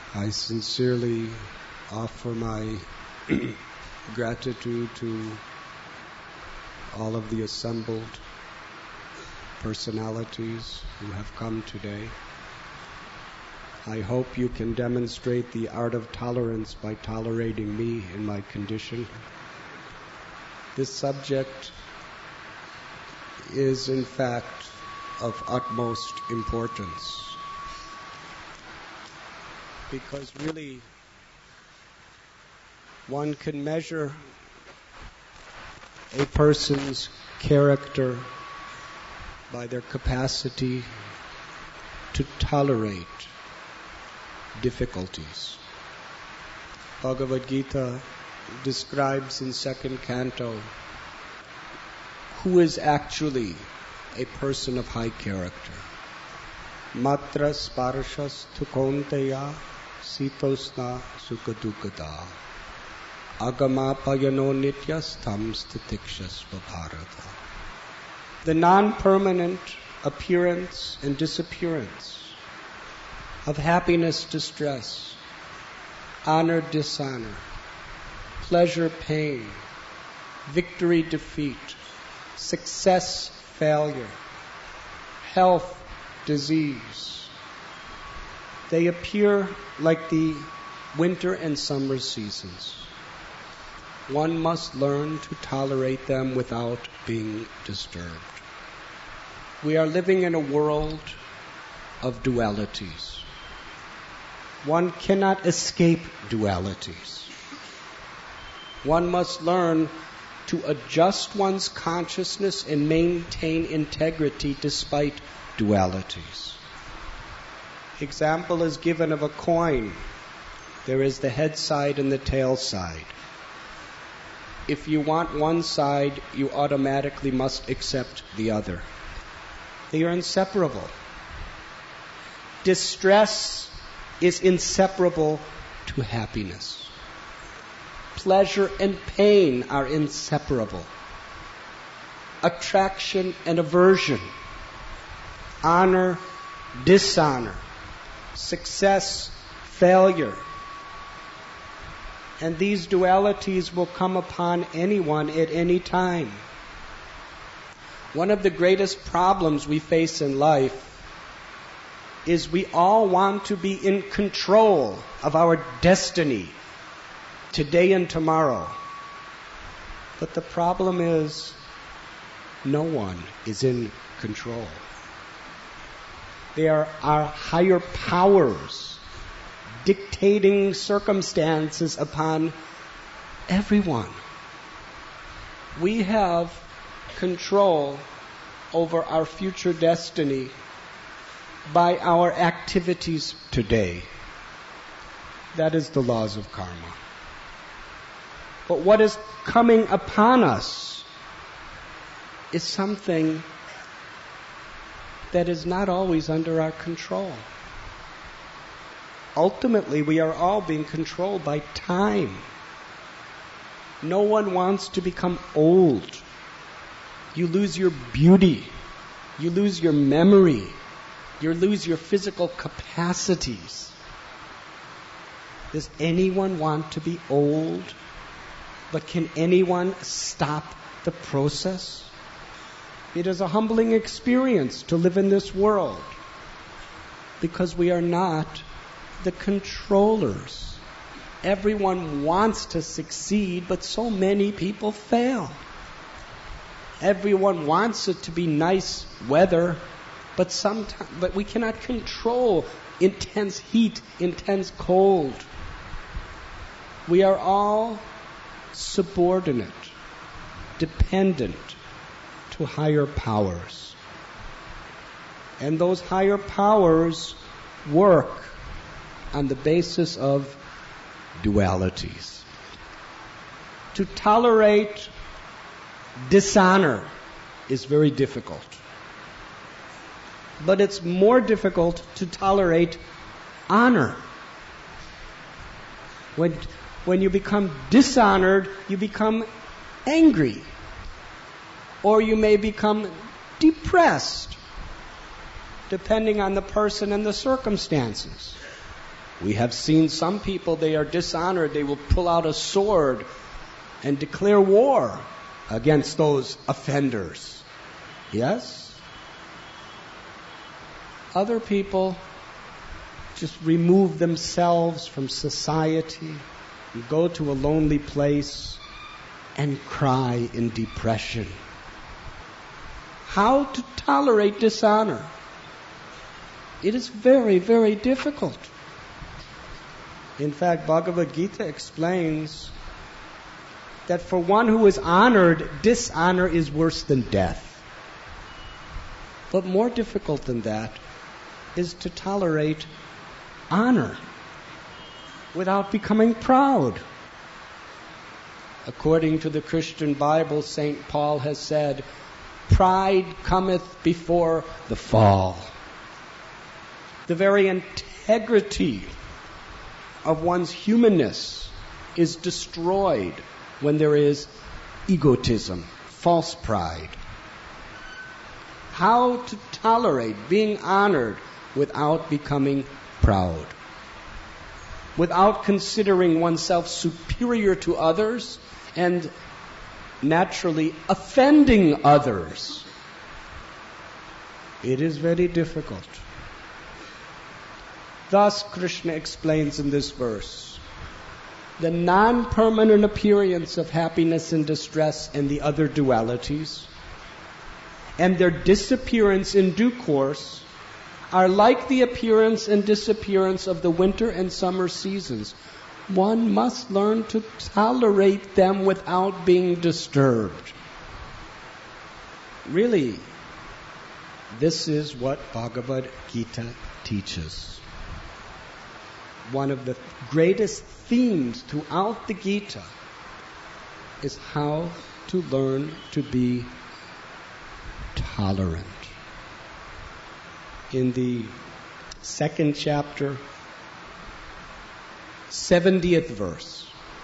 I sincerely offer my gratitude to all of the assembled personalities who have come today. I hope you can demonstrate the art of tolerance by tolerating me in my condition. This subject is in fact of utmost importance, because really one can measure a person's character by their capacity to tolerate difficulties. Bhagavad Gita describes in second canto who is actually a person of high character. Matra sparshas tu kaunteya sitosna sukadukada agama payano nityastham stitikshasva bharata. The non-permanent appearance and disappearance of happiness, distress, honor, dishonor, pleasure, pain, victory, defeat, success, failure, health, disease. They appear like the winter and summer seasons. One must learn to tolerate them without being disturbed. We are living in a world of dualities. One cannot escape dualities. One must learn to adjust one's consciousness and maintain integrity despite dualities. Example is given of a coin. There is the head side and the tail side. If you want one side, you automatically must accept the other. They are inseparable. Distress is inseparable to happiness. Pleasure and pain are inseparable. Attraction and aversion. Honor, dishonor. Success, failure. And these dualities will come upon anyone at any time. One of the greatest problems we face in life is we all want to be in control of our destiny, today and tomorrow. But the problem is, no one is in control. They are our higher powers dictating circumstances upon everyone. We have control over our future destiny by our activities today. That is the laws of karma. But what is coming upon us is something that is not always under our control. Ultimately, we are all being controlled by time. No one wants to become old. You lose your beauty. You lose your memory. You lose your physical capacities. Does anyone want to be old? But can anyone stop the process? It is a humbling experience to live in this world because we are not the controllers. Everyone wants to succeed, but so many people fail. Everyone wants it to be nice weather, but we cannot control intense heat, intense cold. We are all subordinate, dependent to higher powers. And those higher powers work on the basis of dualities. To tolerate dishonor is very difficult. But it's more difficult to tolerate honor. When you become dishonored, you become angry. Or you may become depressed, depending on the person and the circumstances. We have seen some people, they are dishonored, they will pull out a sword and declare war against those offenders. Yes? Other people just remove themselves from society and go to a lonely place and cry in depression. How to tolerate dishonor? It is very, very difficult. In fact, Bhagavad Gita explains that for one who is honored, dishonor is worse than death. But more difficult than that is to tolerate honor without becoming proud. According to the Christian Bible, St. Paul has said, pride cometh before the fall. The very integrity of one's humanness is destroyed when there is egotism, false pride. How to tolerate being honored without becoming proud, without considering oneself superior to others and naturally offending others. It is very difficult. Thus, Krishna explains in this verse, the non-permanent appearance of happiness and distress and the other dualities, and their disappearance in due course, are like the appearance and disappearance of the winter and summer seasons. One must learn to tolerate them without being disturbed. Really, this is what Bhagavad Gita teaches. One of the greatest themes throughout the Gita is how to learn to be tolerant. In the second chapter, 70th verse,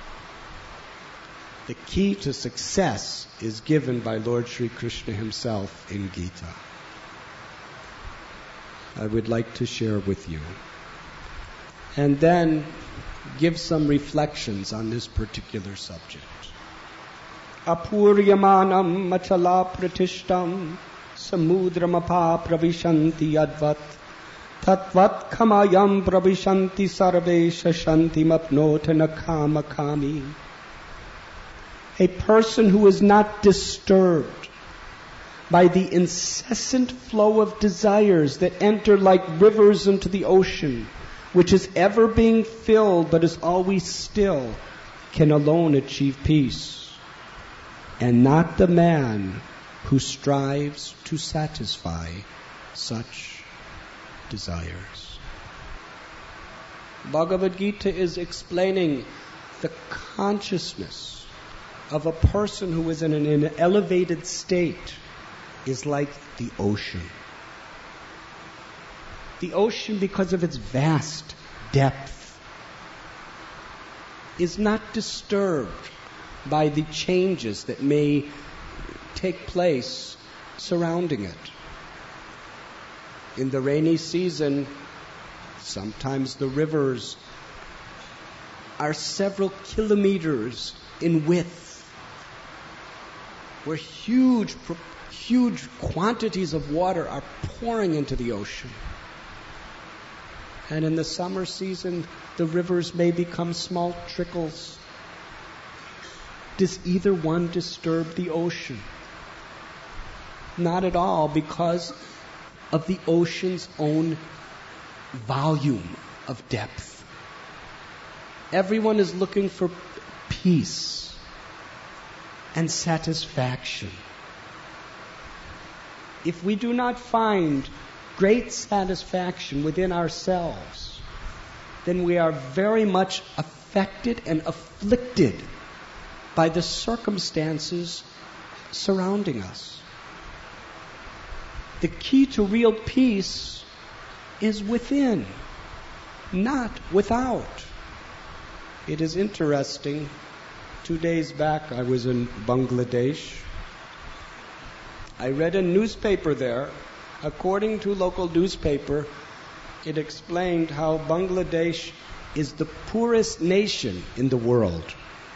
the key to success is given by Lord Sri Krishna himself in Gita. I would like to share with you, and then give some reflections on this particular subject. Apuryamanam machala pratishtam samudramapa pravishanti advat tatvat kamayam pravishanti sarve shashanti mapnota nakamakami. A person who is not disturbed by the incessant flow of desires that enter like rivers into the ocean, which is ever being filled but is always still, can alone achieve peace, and not the man who strives to satisfy such desires. Bhagavad Gita is explaining the consciousness of a person who is in an elevated state is like the ocean. The ocean, because of its vast depth, is not disturbed by the changes that may take place surrounding it. In the rainy season, sometimes the rivers are several kilometers in width, where huge quantities of water are pouring into the ocean. And in the summer season, the rivers may become small trickles. Does either one disturb the ocean? Not at all, because of the ocean's own volume of depth. Everyone is looking for peace and satisfaction. If we do not find great satisfaction within ourselves, then we are very much affected and afflicted by the circumstances surrounding us. The key to real peace is within, not without. It is interesting. 2 days back I was in Bangladesh. I read a newspaper there. According to local newspaper, it explained how Bangladesh is the poorest nation in the world.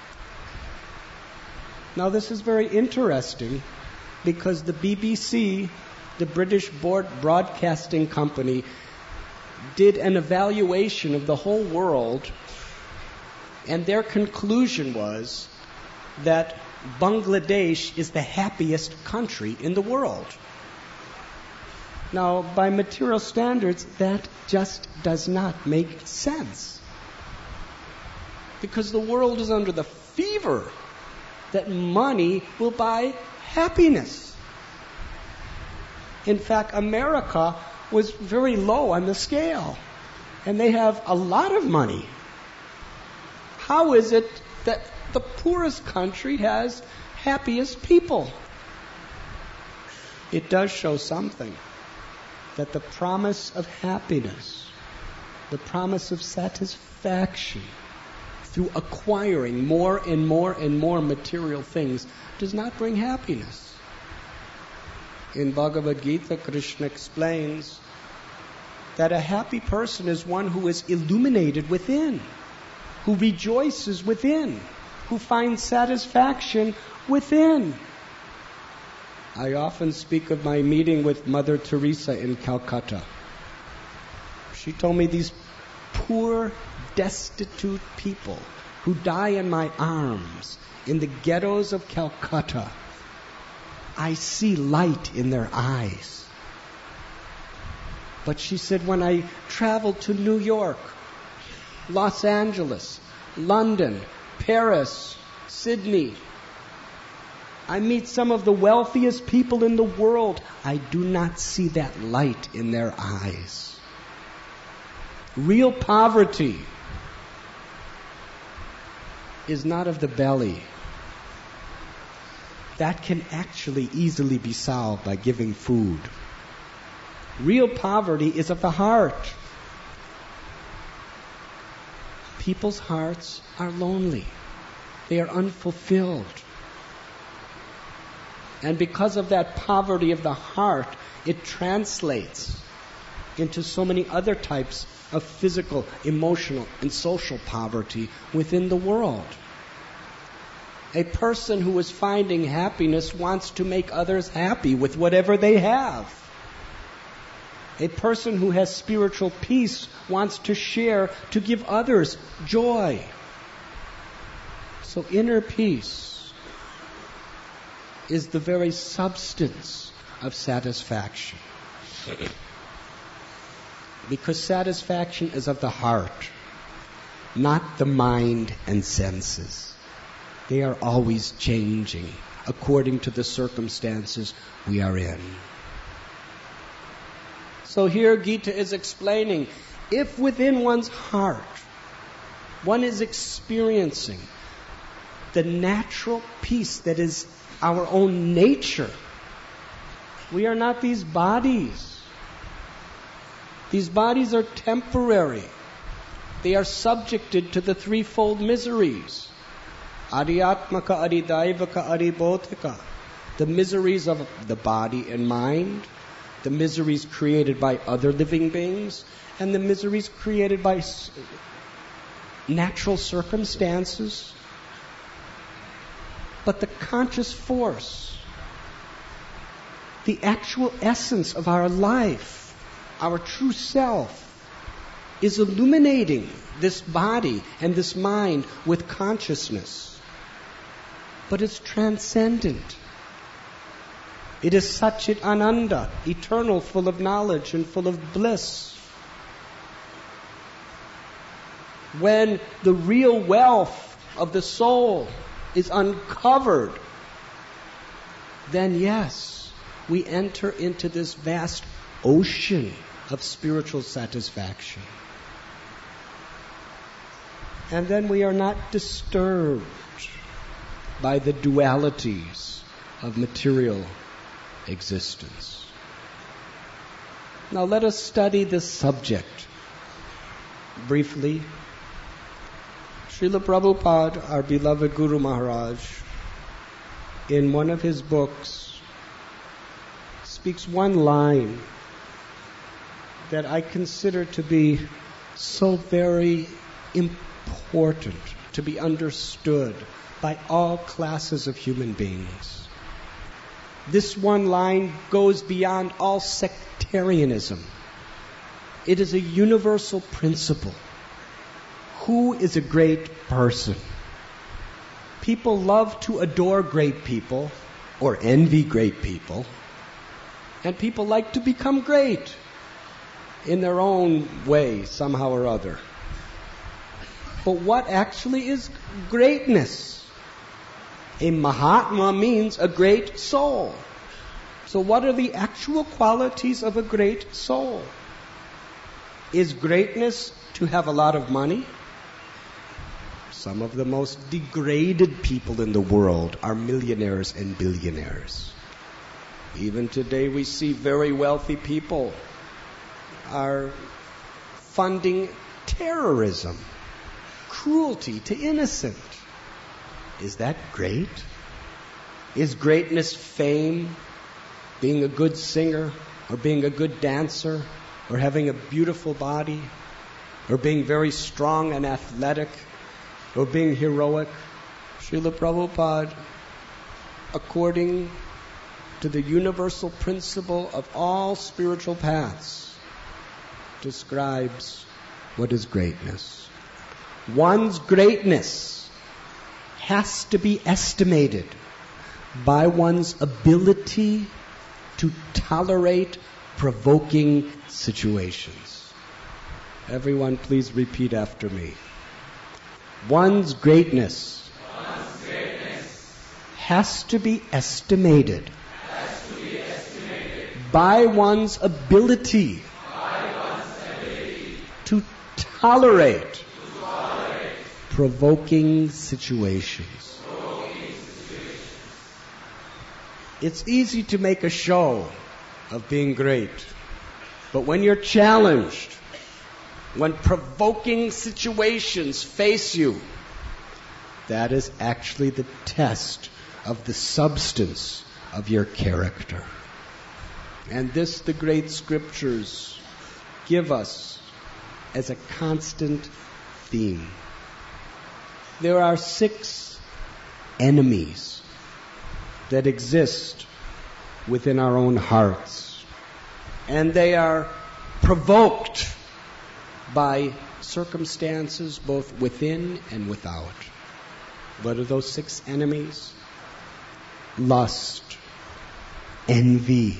Now this is very interesting because the BBC, the British Broadcasting Company, did an evaluation of the whole world, and their conclusion was that Bangladesh is the happiest country in the world. Now, by material standards, that just does not make sense. Because the world is under the fever that money will buy happiness. In fact, America was very low on the scale, and they have a lot of money. How is it that the poorest country has happiest people? It does show something, that the promise of happiness, the promise of satisfaction through acquiring more and more and more material things does not bring happiness. In Bhagavad Gita, Krishna explains that a happy person is one who is illuminated within, who rejoices within, who finds satisfaction within. I often speak of my meeting with Mother Teresa in Calcutta. She told me these poor, destitute people who die in my arms in the ghettos of Calcutta, I see light in their eyes. But she said, when I traveled to New York, Los Angeles, London, Paris, Sydney, I meet some of the wealthiest people in the world. I do not see that light in their eyes. Real poverty is not of the belly. That can actually easily be solved by giving food. Real poverty is of the heart. People's hearts are lonely. They are unfulfilled. And because of that poverty of the heart, it translates into so many other types of physical, emotional, and social poverty within the world. A person who is finding happiness wants to make others happy with whatever they have. A person who has spiritual peace wants to share, to give others joy. So inner peace is the very substance of satisfaction. Because satisfaction is of the heart, not the mind and senses. They are always changing according to the circumstances we are in. So here Gita is explaining, if within one's heart one is experiencing the natural peace that is our own nature, we are not these bodies. These bodies are temporary. They are subjected to the threefold miseries. Adhyatmaka, adidaivaka, adibodhika. The miseries of the body and mind, the miseries created by other living beings, and the miseries created by natural circumstances. But the conscious force, the actual essence of our life, our true self, is illuminating this body and this mind with consciousness. But it's transcendent. It is Satchit Ananda, eternal, full of knowledge and full of bliss. When the real wealth of the soul is uncovered, then yes, we enter into this vast ocean of spiritual satisfaction. And then we are not disturbed by the dualities of material existence. Now let us study this subject briefly. Srila Prabhupada, our beloved Guru Maharaj, in one of his books, speaks one line that I consider to be so very important to be understood by all classes of human beings. This one line goes beyond all sectarianism. It is a universal principle. Who is a great person? People love to adore great people or envy great people. And people like to become great in their own way, somehow or other. But what actually is greatness? A Mahatma means a great soul. So what are the actual qualities of a great soul? Is greatness to have a lot of money? Some of the most degraded people in the world are millionaires and billionaires. Even today we see very wealthy people are funding terrorism, cruelty to innocent. Is that great? Is greatness fame, being a good singer, or being a good dancer, or having a beautiful body, or being very strong and athletic, or being heroic? Srila Prabhupada, according to the universal principle of all spiritual paths, describes what is greatness. One's greatness has to be estimated by one's ability to tolerate provoking situations. Everyone, please repeat after me. One's greatness has to be estimated by one's ability to tolerate provoking situations. It's easy to make a show of being great, but when you're challenged, when provoking situations face you, that is actually the test of the substance of your character. And this the great scriptures give us as a constant theme. There are 6 enemies that exist within our own hearts, and they are provoked by circumstances both within and without. What are those 6 enemies? Lust, envy,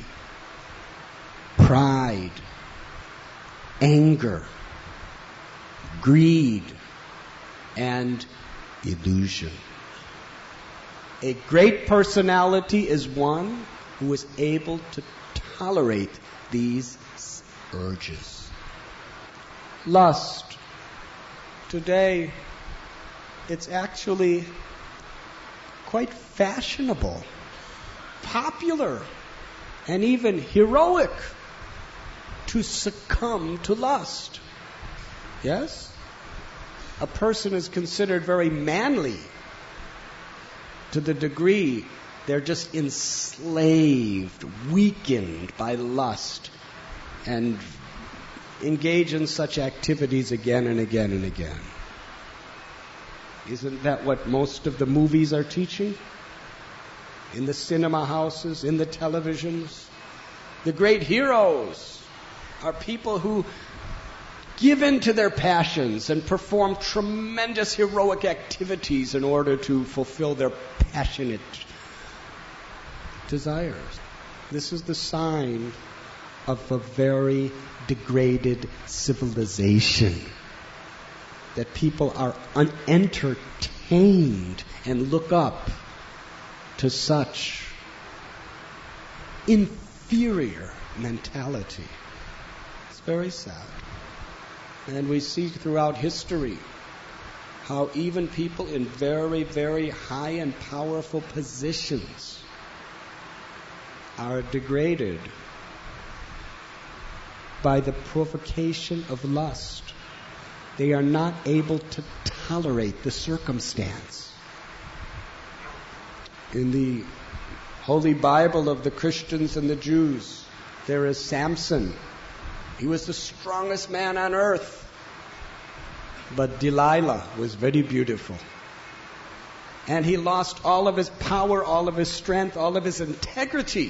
pride, anger, greed, and illusion. A great personality is one who is able to tolerate these urges. Lust. Today, it's actually quite fashionable, popular, and even heroic to succumb to lust. Yes? A person is considered very manly to the degree they're just enslaved, weakened by lust, and engage in such activities again and again and again. Isn't that what most of the movies are teaching? In the cinema houses, in the televisions? The great heroes are people who give in to their passions and perform tremendous heroic activities in order to fulfill their passionate desires. This is the sign of a very degraded civilization, that people are unentertained and look up to such inferior mentality. It's very sad. And we see throughout history how even people in very, very high and powerful positions are degraded by the provocation of lust. They are not able to tolerate the circumstance. In the Holy Bible of the Christians and the Jews, there is Samson. He was the strongest man on earth. But Delilah was very beautiful. And he lost all of his power, all of his strength, all of his integrity.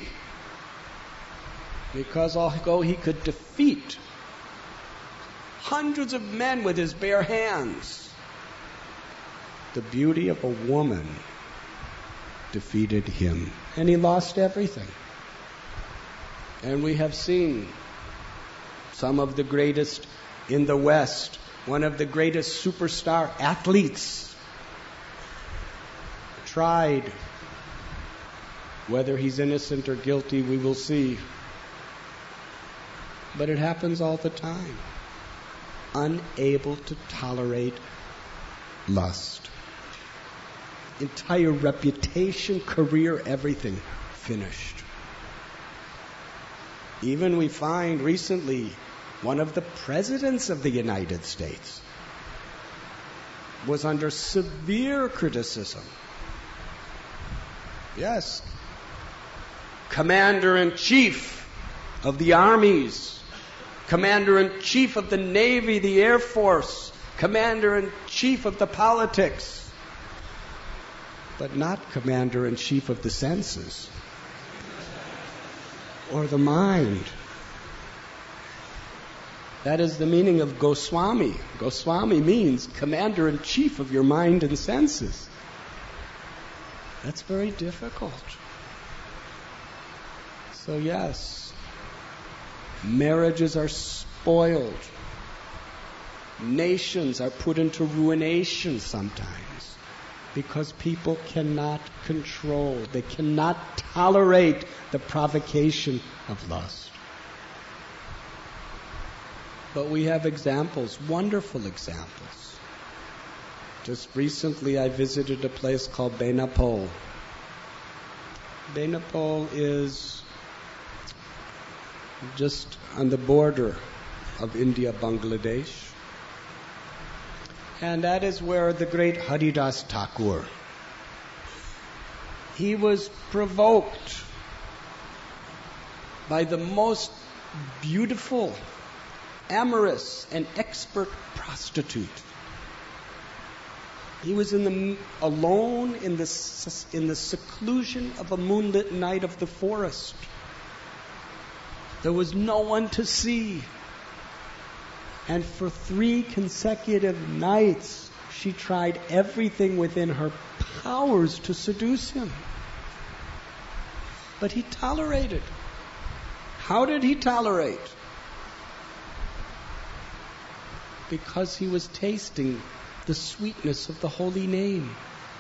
Because although he could defeat hundreds of men with his bare hands, the beauty of a woman defeated him. And he lost everything. And we have seen some of the greatest in the West, one of the greatest superstar athletes, tried. Whether he's innocent or guilty, we will see. But it happens all the time. Unable to tolerate lust. Entire reputation, career, everything finished. Even we find recently one of the presidents of the United States was under severe criticism. Yes. Commander-in-Chief of the armies, Commander-in-Chief of the Navy, the Air Force, Commander-in-Chief of the politics, but not Commander-in-Chief of the senses or the mind. That is the meaning of Goswami. Goswami means Commander-in-Chief of your mind and senses. That's very difficult. So yes, marriages are spoiled. Nations are put into ruination sometimes because people cannot control, they cannot tolerate the provocation of lust. But we have examples, wonderful examples. Just recently I visited a place called Benapole. Benapole is just on the border of India, Bangladesh. And that is where the great Haridas Thakur, he was provoked by the most beautiful, amorous, and expert prostitute. He was alone in the seclusion of a moonlit night of the forest. There was no one to see. And for 3 consecutive nights, she tried everything within her powers to seduce him. But he tolerated. How did he tolerate? Because he was tasting the sweetness of the holy name.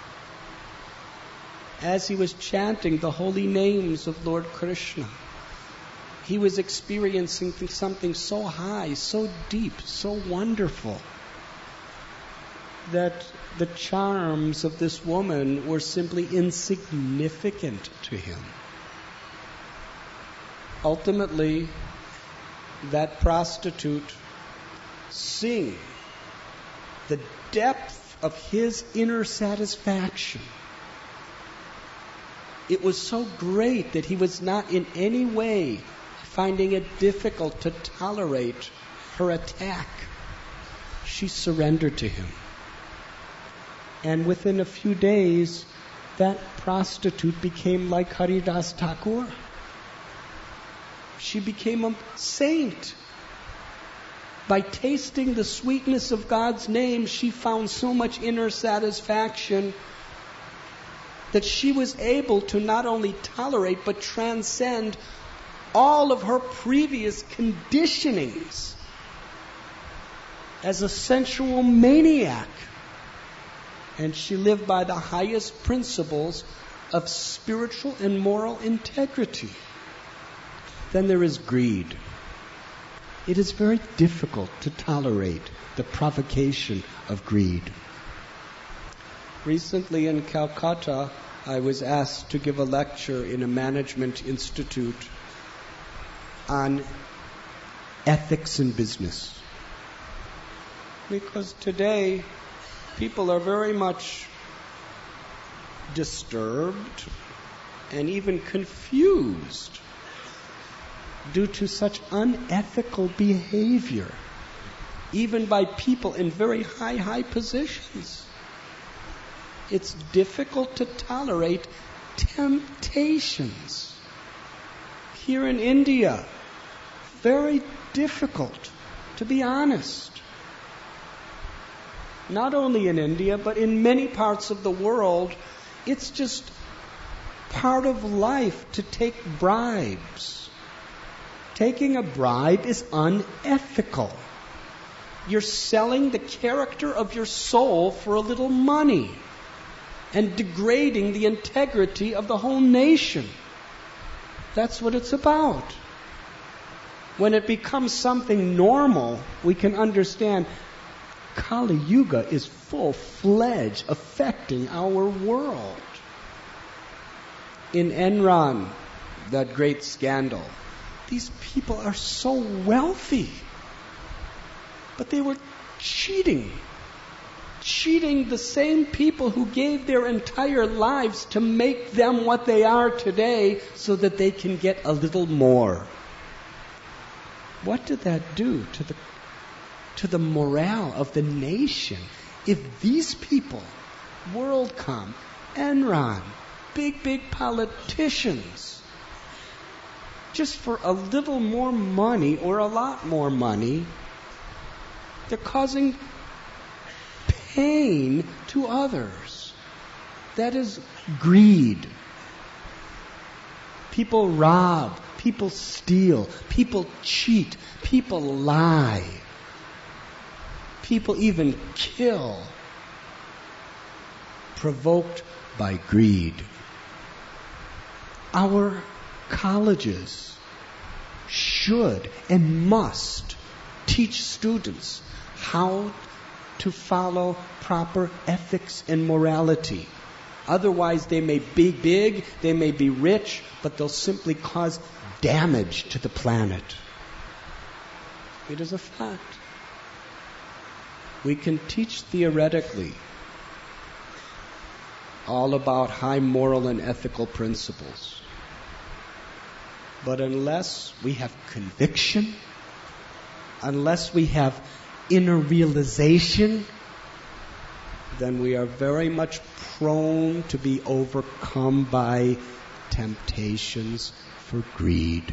As he was chanting the holy names of Lord Krishna, he was experiencing something so high, so deep, so wonderful, that the charms of this woman were simply insignificant to him. Ultimately, that prostitute, seeing the depth of his inner satisfaction, it was so great that he was not in any way finding it difficult to tolerate her attack. She surrendered to him. And within a few days, that prostitute became like Haridas Thakur. She became a saint. By tasting the sweetness of God's name, she found so much inner satisfaction that she was able to not only tolerate but transcend all of her previous conditionings as a sensual maniac. And she lived by the highest principles of spiritual and moral integrity. Then there is greed. It is very difficult to tolerate the provocation of greed. Recently in Calcutta, I was asked to give a lecture in a management institute on ethics in business. Because today, people are very much disturbed and even confused due to such unethical behavior even by people in very high positions. It's difficult to tolerate temptations. Here in India, very difficult, to be honest. Not only in India, but in many parts of the world, it's just part of life to take bribes. Taking a bribe is unethical. You're selling the character of your soul for a little money and degrading the integrity of the whole nation. That's what it's about. When it becomes something normal, we can understand Kali Yuga is full-fledged affecting our world. In Enron, that great scandal, these people are so wealthy, but they were cheating the same people who gave their entire lives to make them what they are today so that they can get a little more. What did that do to the morale of the nation? If these people, WorldCom, Enron, big politicians, just for a little more money or a lot more money, they're causing pain to others. That is greed. People rob, people steal, people cheat, people lie. People even kill, provoked by greed. Our colleges should and must teach students how to follow proper ethics and morality. Otherwise, they may be big, they may be rich, but they'll simply cause damage to the planet. It is a fact. We can teach theoretically all about high moral and ethical principles. But unless we have conviction, unless we have inner realization, then we are very much prone to be overcome by temptations for greed.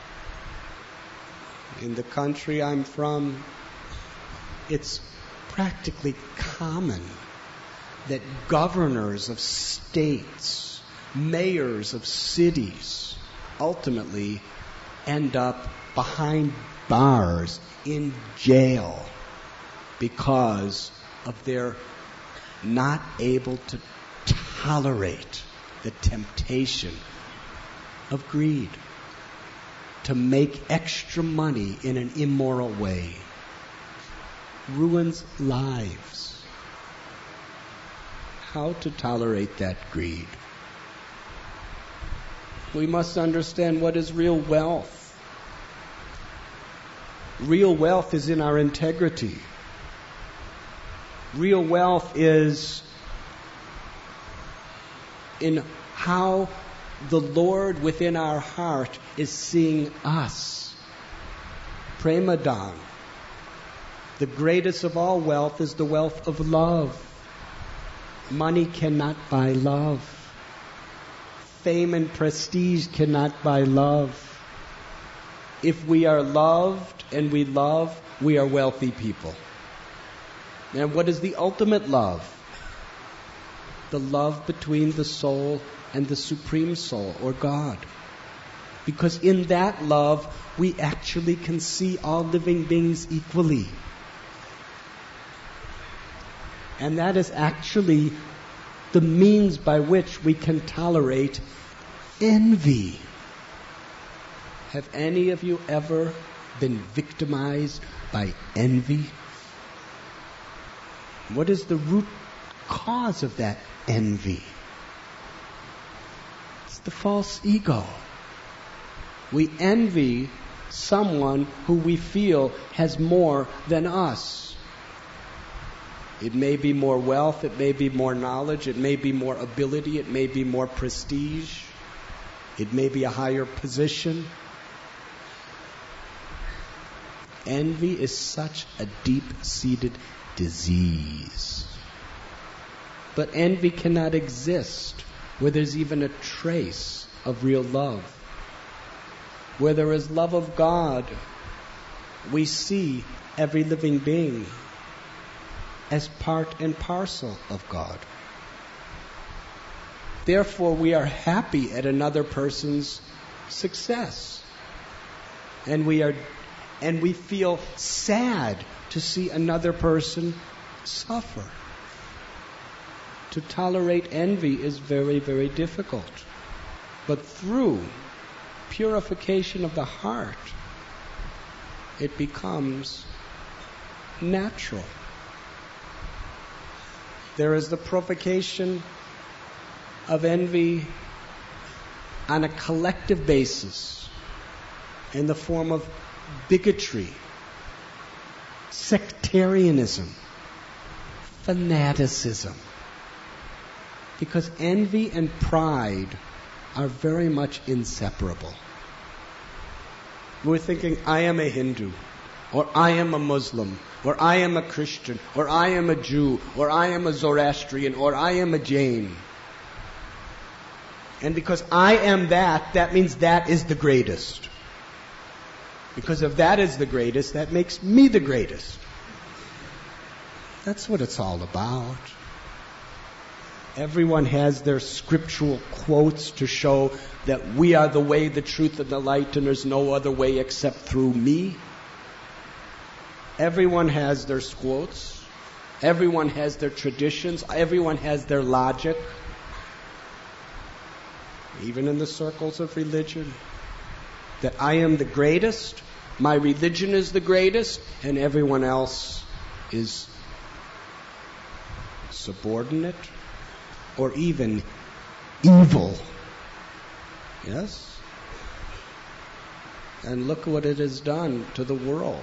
In the country I'm from, it's practically common that governors of states, mayors of cities, ultimately end up behind bars in jail because of their not able to tolerate the temptation of greed, to make extra money in an immoral way. Ruins lives. How to tolerate that greed? We must understand what is real wealth. Real wealth is in our integrity. Real wealth is in how the Lord within our heart is seeing us. Premadhan. The greatest of all wealth is the wealth of love. Money cannot buy love. Fame and prestige cannot buy love. If we are loved and we love, we are wealthy people. And what is the ultimate love? The love between the soul and the Supreme Soul, or God. Because in that love, we actually can see all living beings equally. And that is actually the means by which we can tolerate envy. Have any of you ever been victimized by envy? What is the root cause of that envy? It's the false ego. We envy someone who we feel has more than us. It may be more wealth, it may be more knowledge, it may be more ability, it may be more prestige, it may be a higher position. Envy is such a deep-seated disease. But envy cannot exist where there's even a trace of real love. Where there is love of God, we see every living being as part and parcel of God. Therefore, we are happy at another person's success. And we feel sad to see another person suffer. To tolerate envy is very, very difficult. But through purification of the heart, it becomes natural. There is the provocation of envy on a collective basis in the form of bigotry, sectarianism, fanaticism. Because envy and pride are very much inseparable. We're thinking, I am a Hindu, or I am a Muslim, or I am a Christian, or I am a Jew, or I am a Zoroastrian, or I am a Jain. And because I am that, that means that is the greatest. Because if that is the greatest, that makes me the greatest. That's what it's all about. Everyone has their scriptural quotes to show that we are the way, the truth, and the light, and there's no other way except through me. Everyone has their quotes. Everyone has their traditions. Everyone has their logic. Even in the circles of religion. That I am the greatest, my religion is the greatest, and everyone else is subordinate or even evil. Yes? And look what it has done to the world.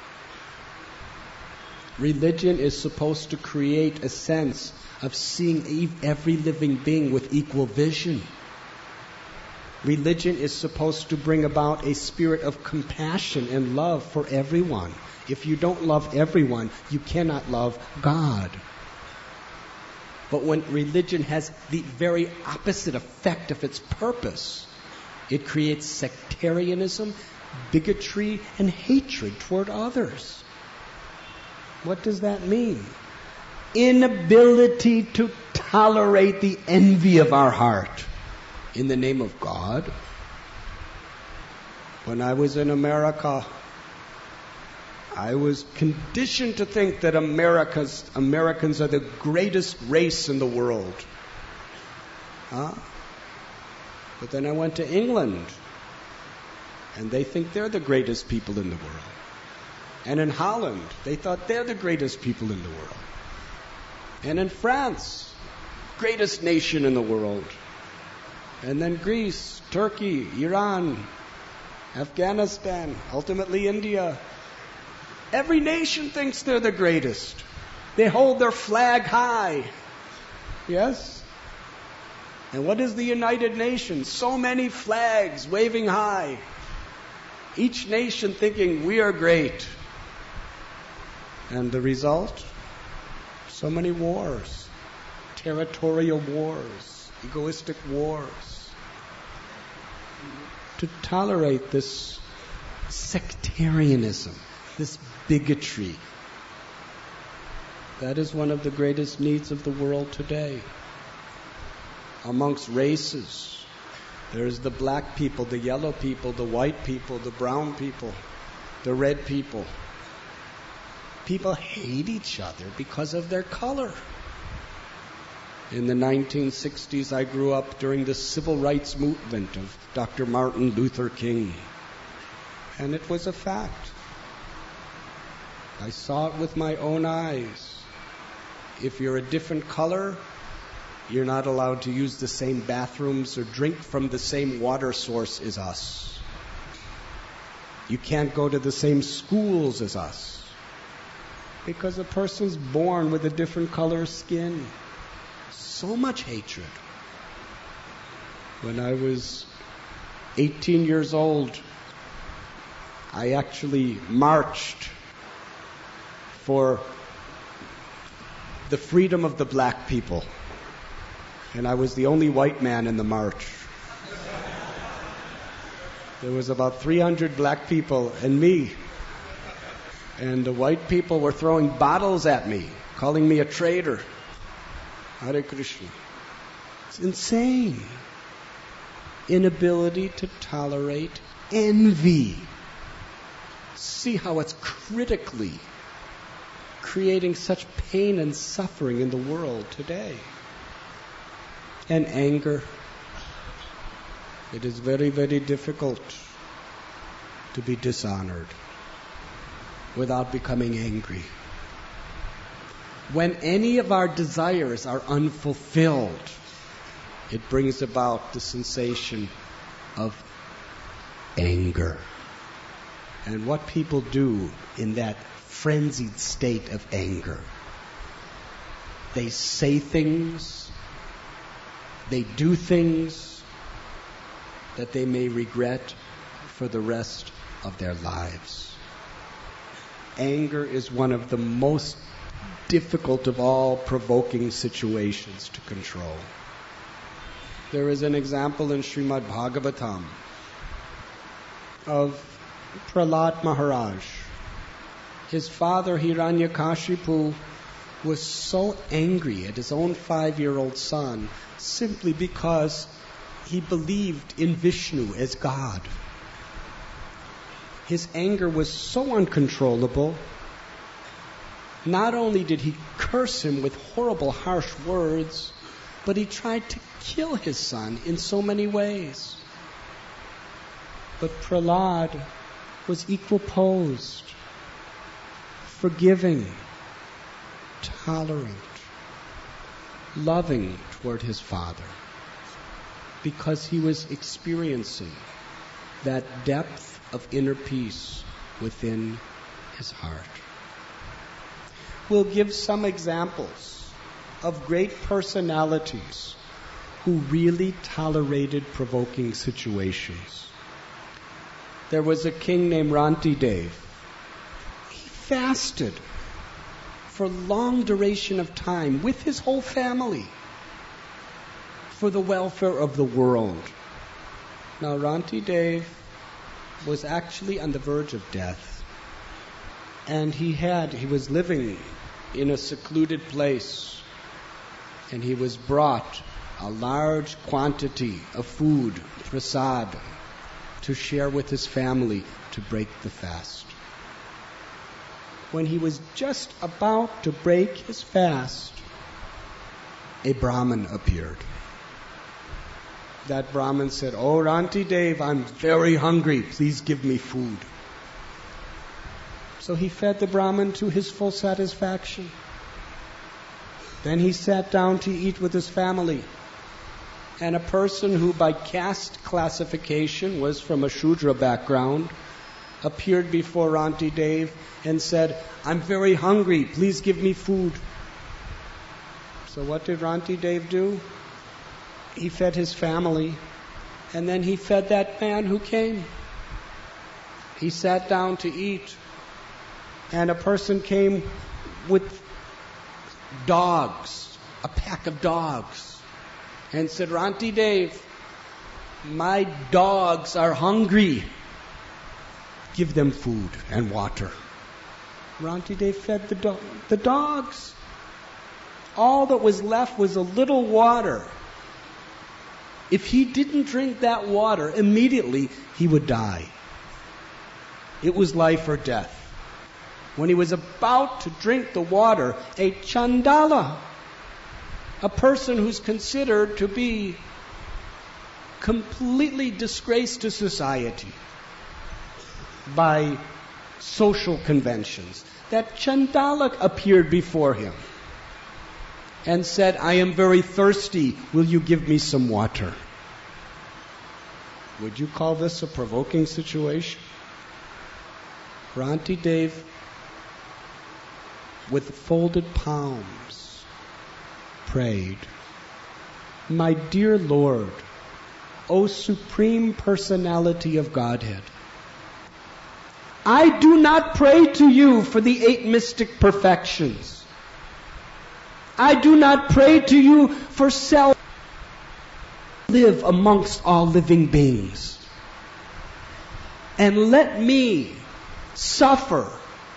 Religion is supposed to create a sense of seeing every living being with equal vision. Religion is supposed to bring about a spirit of compassion and love for everyone. If you don't love everyone, you cannot love God. But when religion has the very opposite effect of its purpose, it creates sectarianism, bigotry, and hatred toward others. What does that mean? Inability to tolerate the envy of our heart in the name of God. When I was in America, I was conditioned to think that Americans are the greatest race in the world. But then I went to England, and they think they're the greatest people in the world. And in Holland, they thought they're the greatest people in the world. And in France, greatest nation in the world. And then Greece, Turkey, Iran, Afghanistan, ultimately India. Every nation thinks they're the greatest. They hold their flag high. Yes? And what is the United Nations? So many flags waving high. Each nation thinking we are great. And the result? So many wars. Territorial wars. Egoistic wars. To tolerate this sectarianism, this bigotry, that is one of the greatest needs of the world today. Amongst races, there's the black people, the yellow people, the white people, the brown people, the red people. People hate each other because of their color. In the 1960s, I grew up during the civil rights movement of Dr. Martin Luther King. And it was a fact. I saw it with my own eyes. If you're a different color, you're not allowed to use the same bathrooms or drink from the same water source as us. You can't go to the same schools as us. Because a person's born with a different color of skin. So much hatred. When I was 18 years old, I actually marched for the freedom of the black people. And I was the only white man in the march. There was about 300 black people and me. And the white people were throwing bottles at me, calling me a traitor. Hare Krishna. It's insane. Inability to tolerate envy. See how it's critically creating such pain and suffering in the world today. And anger. It is very, very difficult to be dishonored without becoming angry. When any of our desires are unfulfilled, it brings about the sensation of anger. And what people do in that frenzied state of anger, they say things, they do things that they may regret for the rest of their lives. Anger is one of the most difficult of all provoking situations to control. There is an example in Srimad Bhagavatam of Prahlad Maharaj. His father Hiranyakashipu was so angry at his own 5-year-old son simply because he believed in Vishnu as God. His anger was so uncontrollable. Not only did he curse him with horrible, harsh words, but he tried to kill his son in so many ways. But Prahlad was equiposed, forgiving, tolerant, loving toward his father, because he was experiencing that depth of inner peace within his heart. We'll give some examples of great personalities who really tolerated provoking situations. There was a king named Rantidev. He fasted for long duration of time with his whole family for the welfare of the world. Now Rantidev was actually on the verge of death, and he was living in a secluded place, and he was brought a large quantity of food, prasad, to share with his family to break the fast. When he was just about to break his fast, a Brahmin appeared. That Brahmin said, "Oh, Rantidev, I'm very hungry. Please give me food." So he fed the Brahmin to his full satisfaction. Then he sat down to eat with his family. And a person who by caste classification was from a Shudra background appeared before Rantidev and said, "I'm very hungry. Please give me food." So what did Rantidev do? He fed his family, and then he fed that man who came. He sat down to eat, and a person came with dogs, a pack of dogs, and said, "Rantidev, my dogs are hungry. Give them food and water." Rantidev fed the dogs. All that was left was a little water. If he didn't drink that water, immediately he would die. It was life or death. When he was about to drink the water, a Chandala, a person who's considered to be completely disgraced to society by social conventions, that Chandala appeared before him and said, "I am very thirsty. Will you give me some water?" Would you call this a provoking situation? Rantidev, with folded palms, prayed, "My dear Lord, O Supreme Personality of Godhead, I do not pray to you for the 8 mystic perfections. I do not pray to you for self. Live amongst all living beings. And let me suffer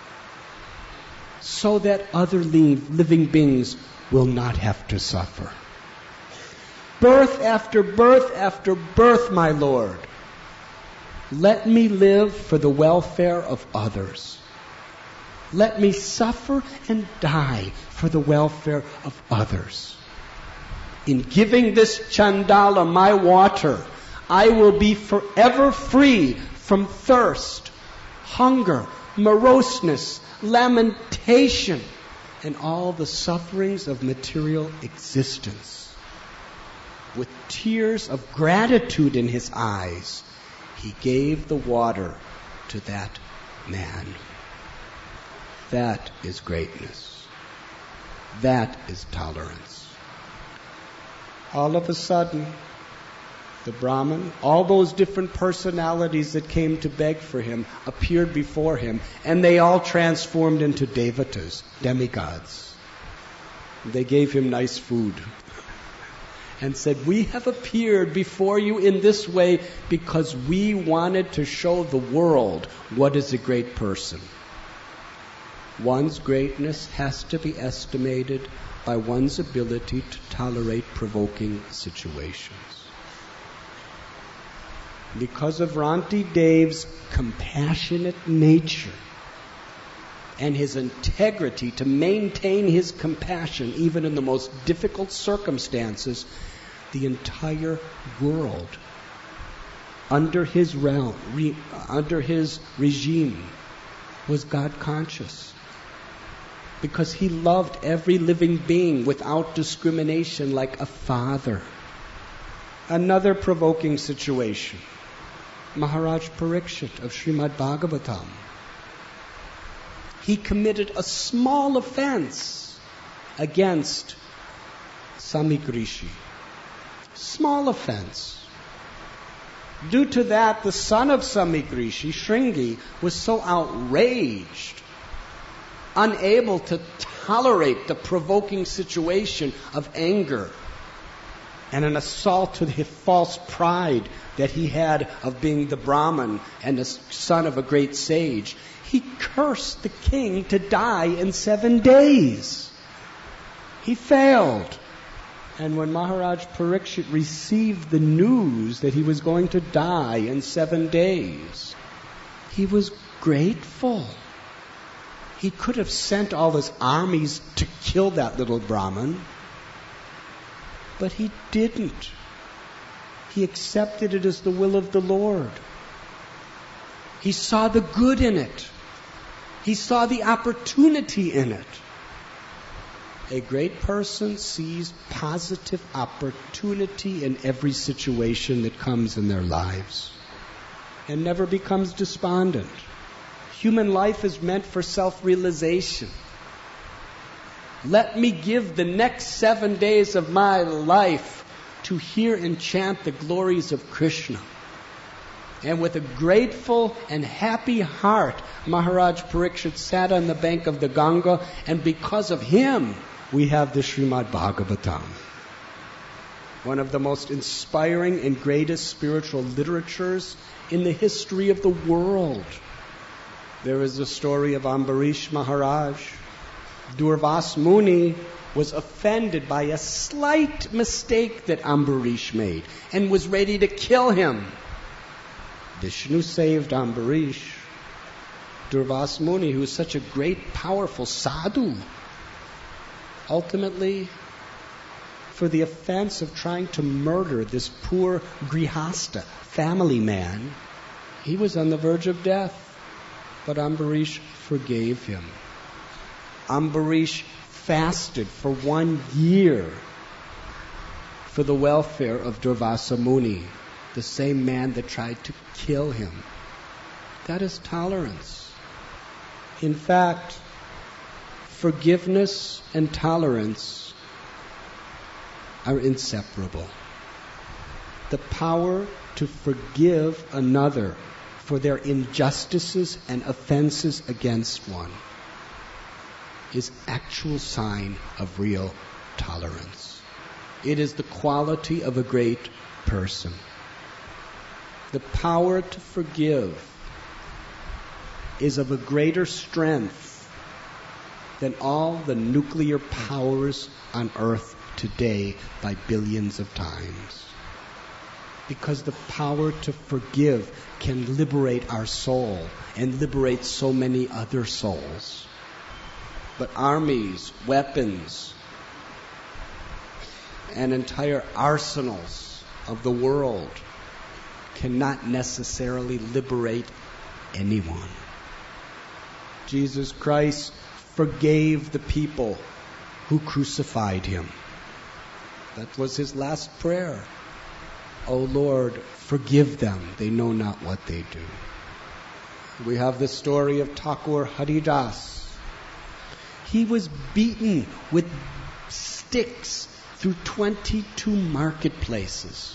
so that other living beings will not have to suffer. Birth after birth after birth, my Lord. Let me live for the welfare of others. Let me suffer and die for the welfare of others. In giving this Chandala my water, I will be forever free from thirst, hunger, moroseness, lamentation, and all the sufferings of material existence. With tears of gratitude in his eyes, he gave the water to that man. That is greatness. That is tolerance. All of a sudden, the Brahmin, all those different personalities that came to beg for him, appeared before him, and they all transformed into devatas, demigods. They gave him nice food and said, we have appeared before you in this way because we wanted to show the world what is a great person. One's greatness has to be estimated by one's ability to tolerate provoking situations. Because of Ranti Dev's compassionate nature and his integrity to maintain his compassion even in the most difficult circumstances, the entire world under his realm, under his regime, was God conscious. Because he loved every living being without discrimination like a father. Another provoking situation. Maharaj Parikshit of Srimad Bhagavatam. He committed a small offense against Samik Rishi. Small offense. Due to that, the son of Samik Rishi, Shringi, was so outraged, unable to tolerate the provoking situation of anger and an assault to his false pride that he had of being the Brahmin and the son of a great sage. He cursed the king to die in 7 days. He failed. And when Maharaj Parikshit received the news that he was going to die in 7 days, he was grateful. He could have sent all his armies to kill that little Brahmin, but he didn't. He accepted it as the will of the Lord. He saw the good in it. He saw the opportunity in it. A great person sees positive opportunity in every situation that comes in their lives and never becomes despondent. Human life is meant for self-realization. Let me give the next 7 days of my life to hear and chant the glories of Krishna. And with a grateful and happy heart, Maharaj Parikshit sat on the bank of the Ganga, and because of him, we have the Srimad Bhagavatam. One of the most inspiring and greatest spiritual literatures in the history of the world. There is the story of Ambarish Maharaj. Durvas Muni was offended by a slight mistake that Ambarish made and was ready to kill him. Vishnu saved Ambarish. Durvas Muni, who was such a great, powerful sadhu, ultimately, for the offense of trying to murder this poor grihasta, family man, he was on the verge of death. But Ambarish forgave him. Ambarish fasted for 1 year for the welfare of Durvasa Muni, the same man that tried to kill him. That is tolerance. In fact, forgiveness and tolerance are inseparable. The power to forgive another for their injustices and offenses against one is actual sign of real tolerance. It is the quality of a great person. The power to forgive is of a greater strength than all the nuclear powers on earth today by billions of times. Because the power to forgive can liberate our soul and liberate so many other souls. But armies, weapons, and entire arsenals of the world cannot necessarily liberate anyone. Jesus Christ forgave the people who crucified him. That was his last prayer. O Lord, forgive them. They know not what they do. We have the story of Thakur Haridas. He was beaten with sticks through 22 marketplaces.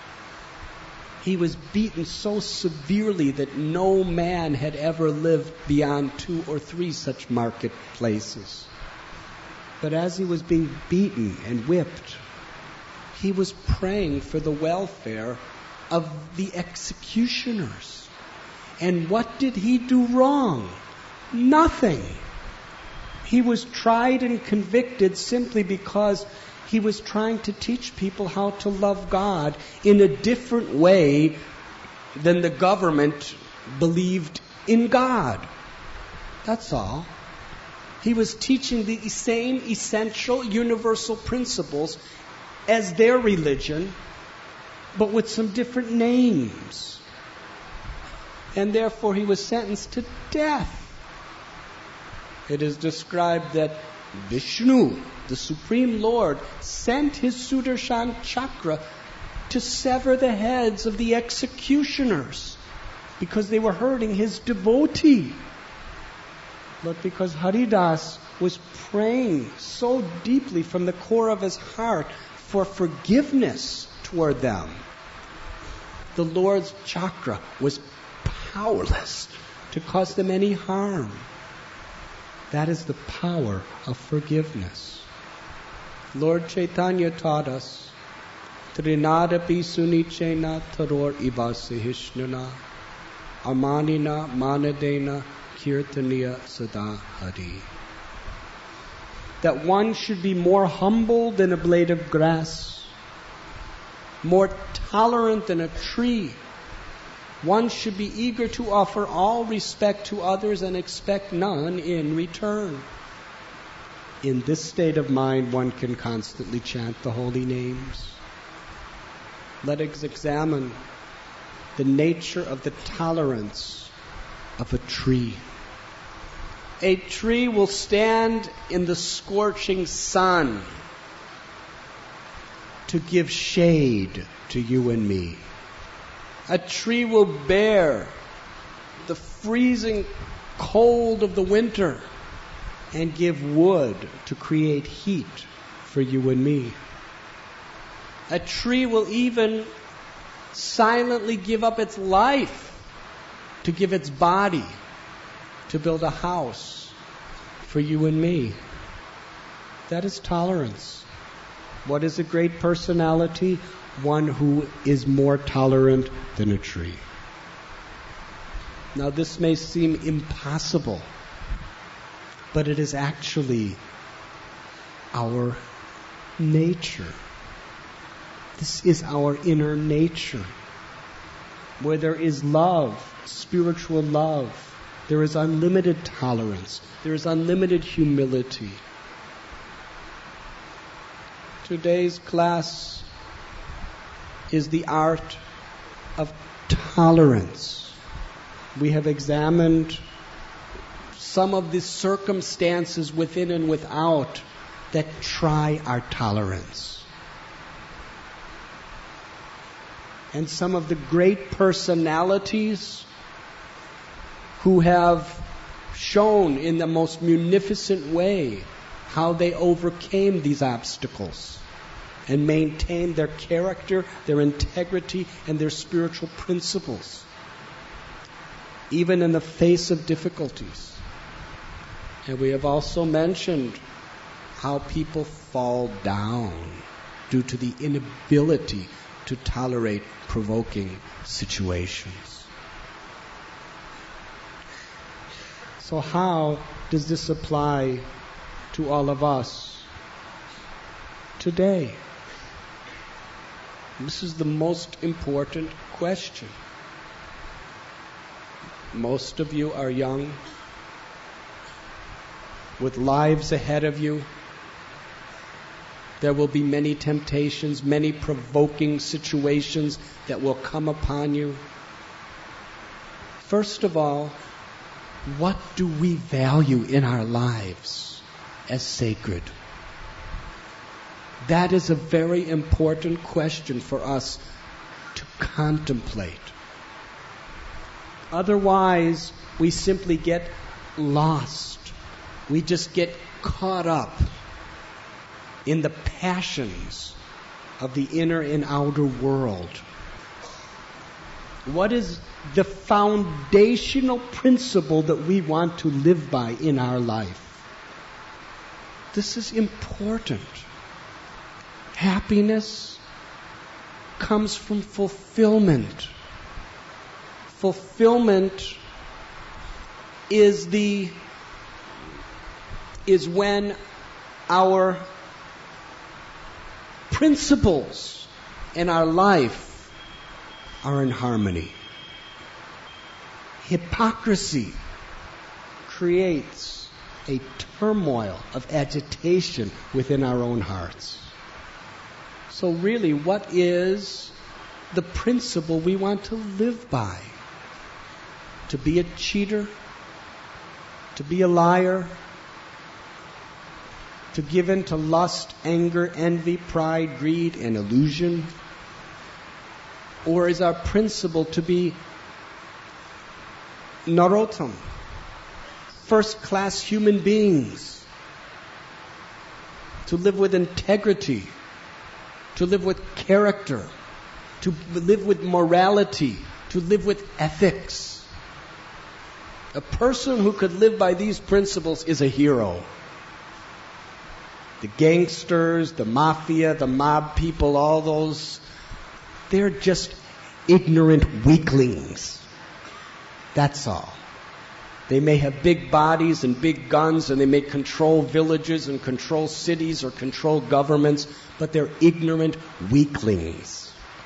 He was beaten so severely that no man had ever lived beyond 2 or 3 such marketplaces. But as he was being beaten and whipped, he was praying for the welfare of the executioners. And what did he do wrong? Nothing. He was tried and convicted simply because he was trying to teach people how to love God in a different way than the government believed in God. That's all. He was teaching the same essential universal principles as their religion, but with some different names. And therefore he was sentenced to death. It is described that Vishnu, the Supreme Lord, sent his Sudarshan Chakra to sever the heads of the executioners because they were hurting his devotee. But because Haridas was praying so deeply from the core of his heart for forgiveness toward them, the Lord's chakra was powerless to cause them any harm. That is the power of forgiveness. Lord Chaitanya taught us, Trinadapi sunichena taror ivasahishnana amanina manadena kirtaniya sada hari. That one should be more humble than a blade of grass, more tolerant than a tree. One should be eager to offer all respect to others and expect none in return. In this state of mind, one can constantly chant the holy names. Let us examine the nature of the tolerance of a tree. A tree will stand in the scorching sun to give shade to you and me. A tree will bear the freezing cold of the winter and give wood to create heat for you and me. A tree will even silently give up its life to give its body to build a house for you and me. That is tolerance. What is a great personality? One who is more tolerant than a tree. Now this may seem impossible, but it is actually our nature. This is our inner nature. Where there is love, spiritual love, there is unlimited tolerance, there is unlimited humility. Today's class is the art of tolerance. We have examined some of the circumstances within and without that try our tolerance. And some of the great personalities who have shown in the most munificent way how they overcame these obstacles and maintained their character, their integrity, and their spiritual principles. even in the face of difficulties. And we have also mentioned how people fall down due to the inability to tolerate provoking situations. So how does this apply to all of us today? This is the most important question. Most of you are young, with lives ahead of you. There will be many temptations, many provoking situations that will come upon you. First of all, what do we value in our lives as sacred? That is a very important question for us to contemplate. Otherwise, we simply get lost. We just get caught up in the passions of the inner and outer world. What is the foundational principle that we want to live by in our life? This is important. Happiness comes from fulfillment. Fulfillment is when our principles in our life are in harmony. Hypocrisy creates a turmoil of agitation within our own hearts. So really, what is the principle we want to live by? To be a cheater? To be a liar? To give in to lust, anger, envy, pride, greed, and illusion? Or is our principle to be narottam, first-class human beings? To live with integrity, to live with character, to live with morality, to live with ethics. A person who could live by these principles is a hero. The gangsters, the mafia, the mob people, all those, they're just ignorant weaklings. That's all. They may have big bodies and big guns, and they may control villages and control cities or control governments, but they're ignorant weaklings.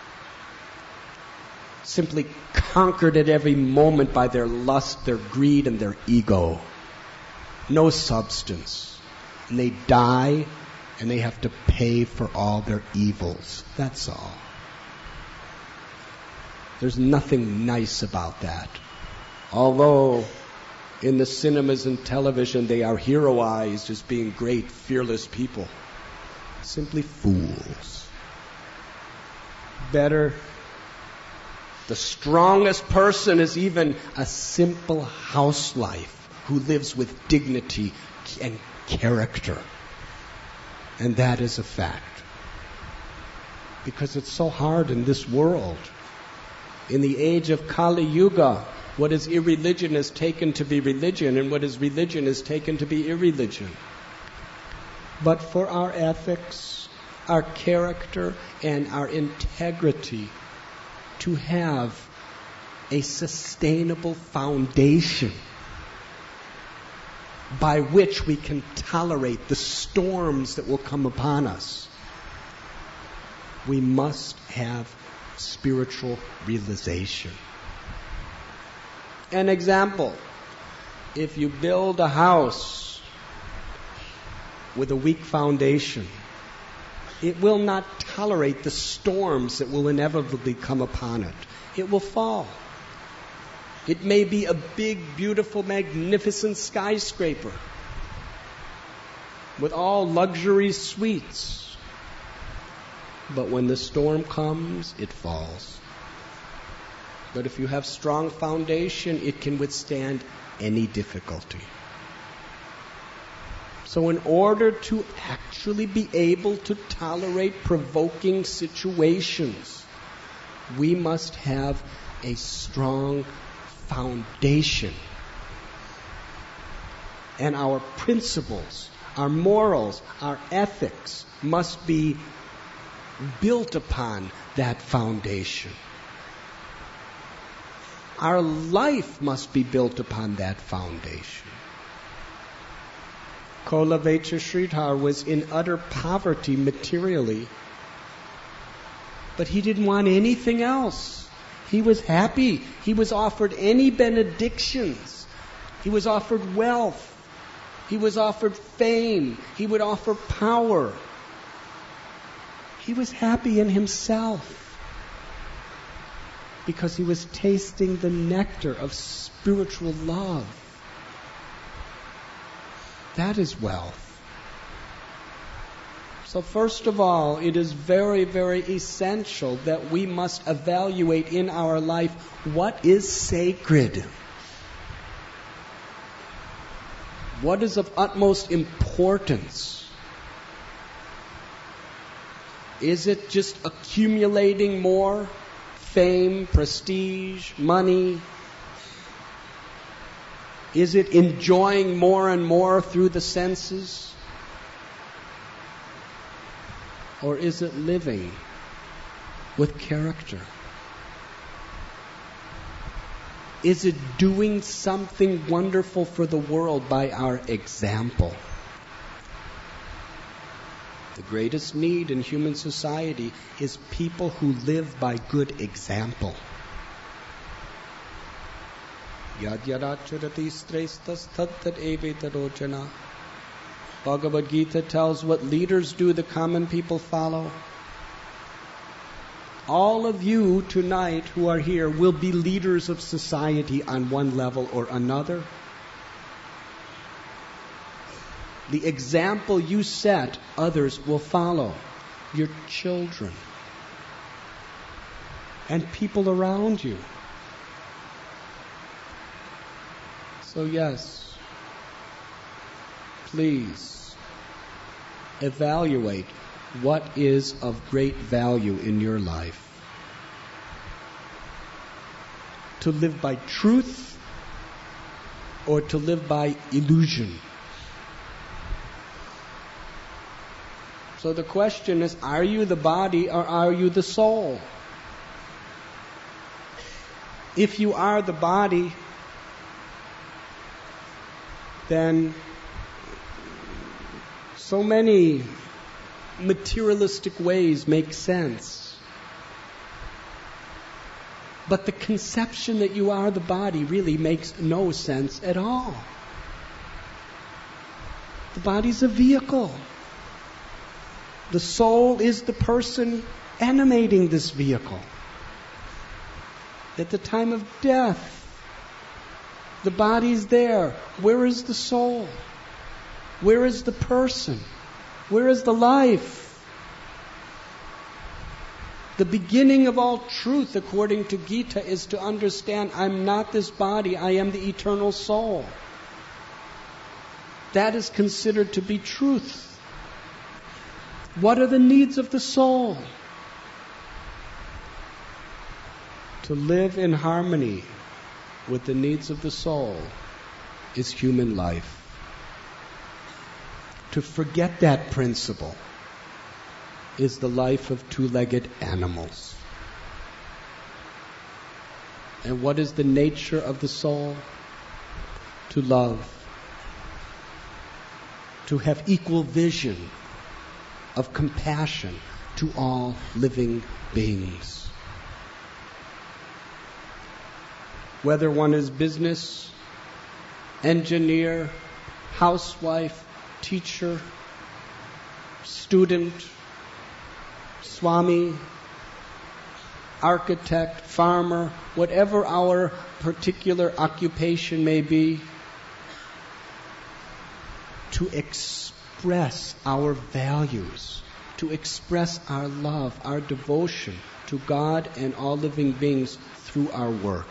Simply conquered at every moment by their lust, their greed, and their ego. No substance. And they die, and they have to pay for all their evils. That's all. There's nothing nice about that. Although in the cinemas and television they are heroized as being great, fearless people. Simply fools. Better, the strongest person is even a simple housewife who lives with dignity and character. And that is a fact. Because it's so hard in this world. In the age of Kali Yuga, what is irreligion is taken to be religion, and what is religion is taken to be irreligion. But for our ethics, our character, and our integrity to have a sustainable foundation by which we can tolerate the storms that will come upon us, we must have spiritual realization. An example, if you build a house with a weak foundation, it will not tolerate the storms that will inevitably come upon it. It will fall. It may be a big, beautiful, magnificent skyscraper with all luxury suites. But when the storm comes, it falls. But if you have strong foundation, it can withstand any difficulty. So in order to actually be able to tolerate provoking situations, we must have a strong foundation. And our principles, our morals, our ethics must be built upon that foundation. Our life must be built upon that foundation. Kolavecha Sridhar was in utter poverty materially, but he didn't want anything else. He was happy. He was offered any benedictions. He was offered wealth. He was offered fame. He would offer power. He was happy in himself because he was tasting the nectar of spiritual love. That is wealth. So first of all, it is very, very essential that we must evaluate in our life what is sacred. What is of utmost importance? Is it just accumulating more fame, prestige, money? Is it enjoying more and more through the senses? Or is it living with character? Is it doing something wonderful for the world by our example? The greatest need in human society is people who live by good example. Bhagavad Gita tells what leaders do, the common people follow. All of you tonight who are here will be leaders of society on one level or another. The example you set, others will follow. Your children and people around you. So yes, please evaluate what is of great value in your life. To live by truth or to live by illusion. So the question is, are you the body or are you the soul? If you are the body, then so many materialistic ways make sense. But the conception that you are the body really makes no sense at all. The body's a vehicle. The soul is the person animating this vehicle. At the time of death, the body's there. Where is the soul? Where is the person? Where is the life? The beginning of all truth, according to Gita, is to understand I'm not this body, I am the eternal soul. That is considered to be truth. What are the needs of the soul? To live in harmony with the needs of the soul is human life. To forget that principle is the life of two-legged animals. And what is the nature of the soul? To love. To have equal vision of compassion to all living beings. Whether one is business, engineer, housewife, teacher, student, swami, architect, farmer, whatever our particular occupation may be, to express our values, to express our love, our devotion to God and all living beings through our work.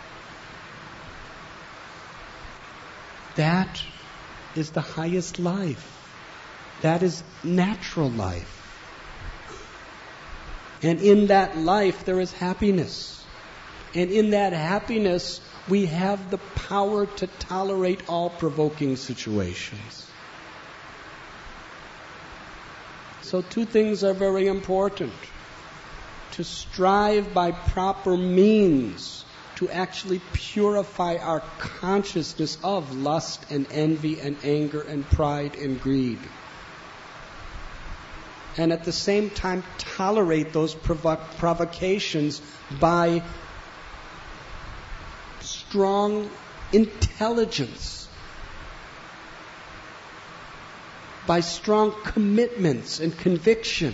That is the highest life. That is natural life. And in that life there is happiness. And in that happiness We have the power to tolerate all provoking situations. So 2 things are very important. To strive by proper means to actually purify our consciousness of lust and envy and anger and pride and greed. And at the same time tolerate those provocations by strong intelligence, by strong commitments and conviction.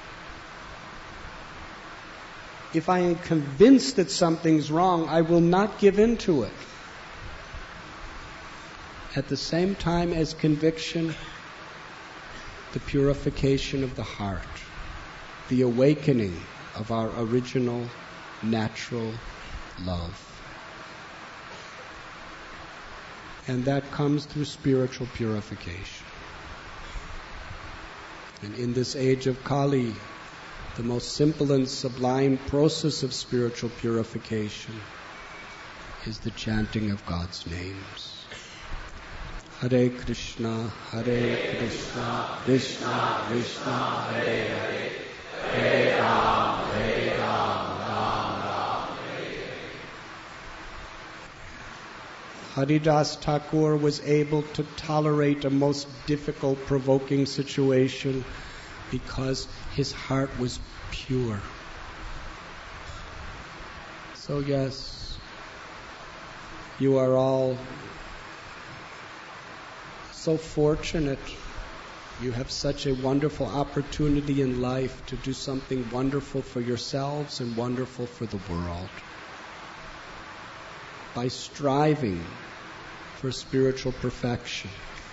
If I am convinced that something's wrong, I will not give in to it. At the same time as conviction, the purification of the heart, the awakening of our original natural love. And that comes through spiritual purification. And in this age of Kali, the most simple and sublime process of spiritual purification is the chanting of God's names. Hare Krishna, Krishna Krishna, Hare Hare, Hare Ram, Ram Ram, Hare Hare. Haridas Thakur was able to tolerate a most difficult, provoking situation because his heart was pure. So yes, you are all so fortunate. You have such a wonderful opportunity in life to do something wonderful for yourselves and wonderful for the world. By striving for spiritual perfection,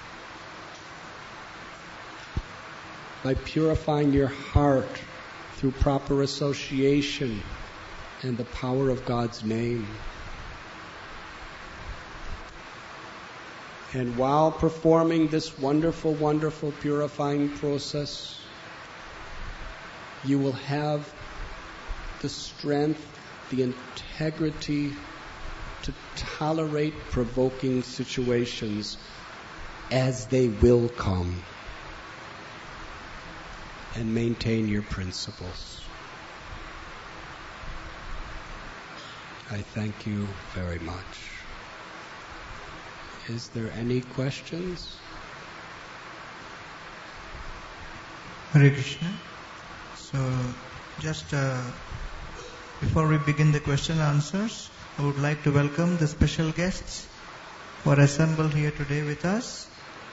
by purifying your heart through proper association and the power of God's name. And while performing this wonderful, wonderful purifying process, you will have the strength, the integrity to tolerate provoking situations as they will come, and maintain your principles. I thank you very much. Is there any questions? Hare Krishna. So, just before we begin the question and answers, I would like to welcome the special guests who are assembled here today with us.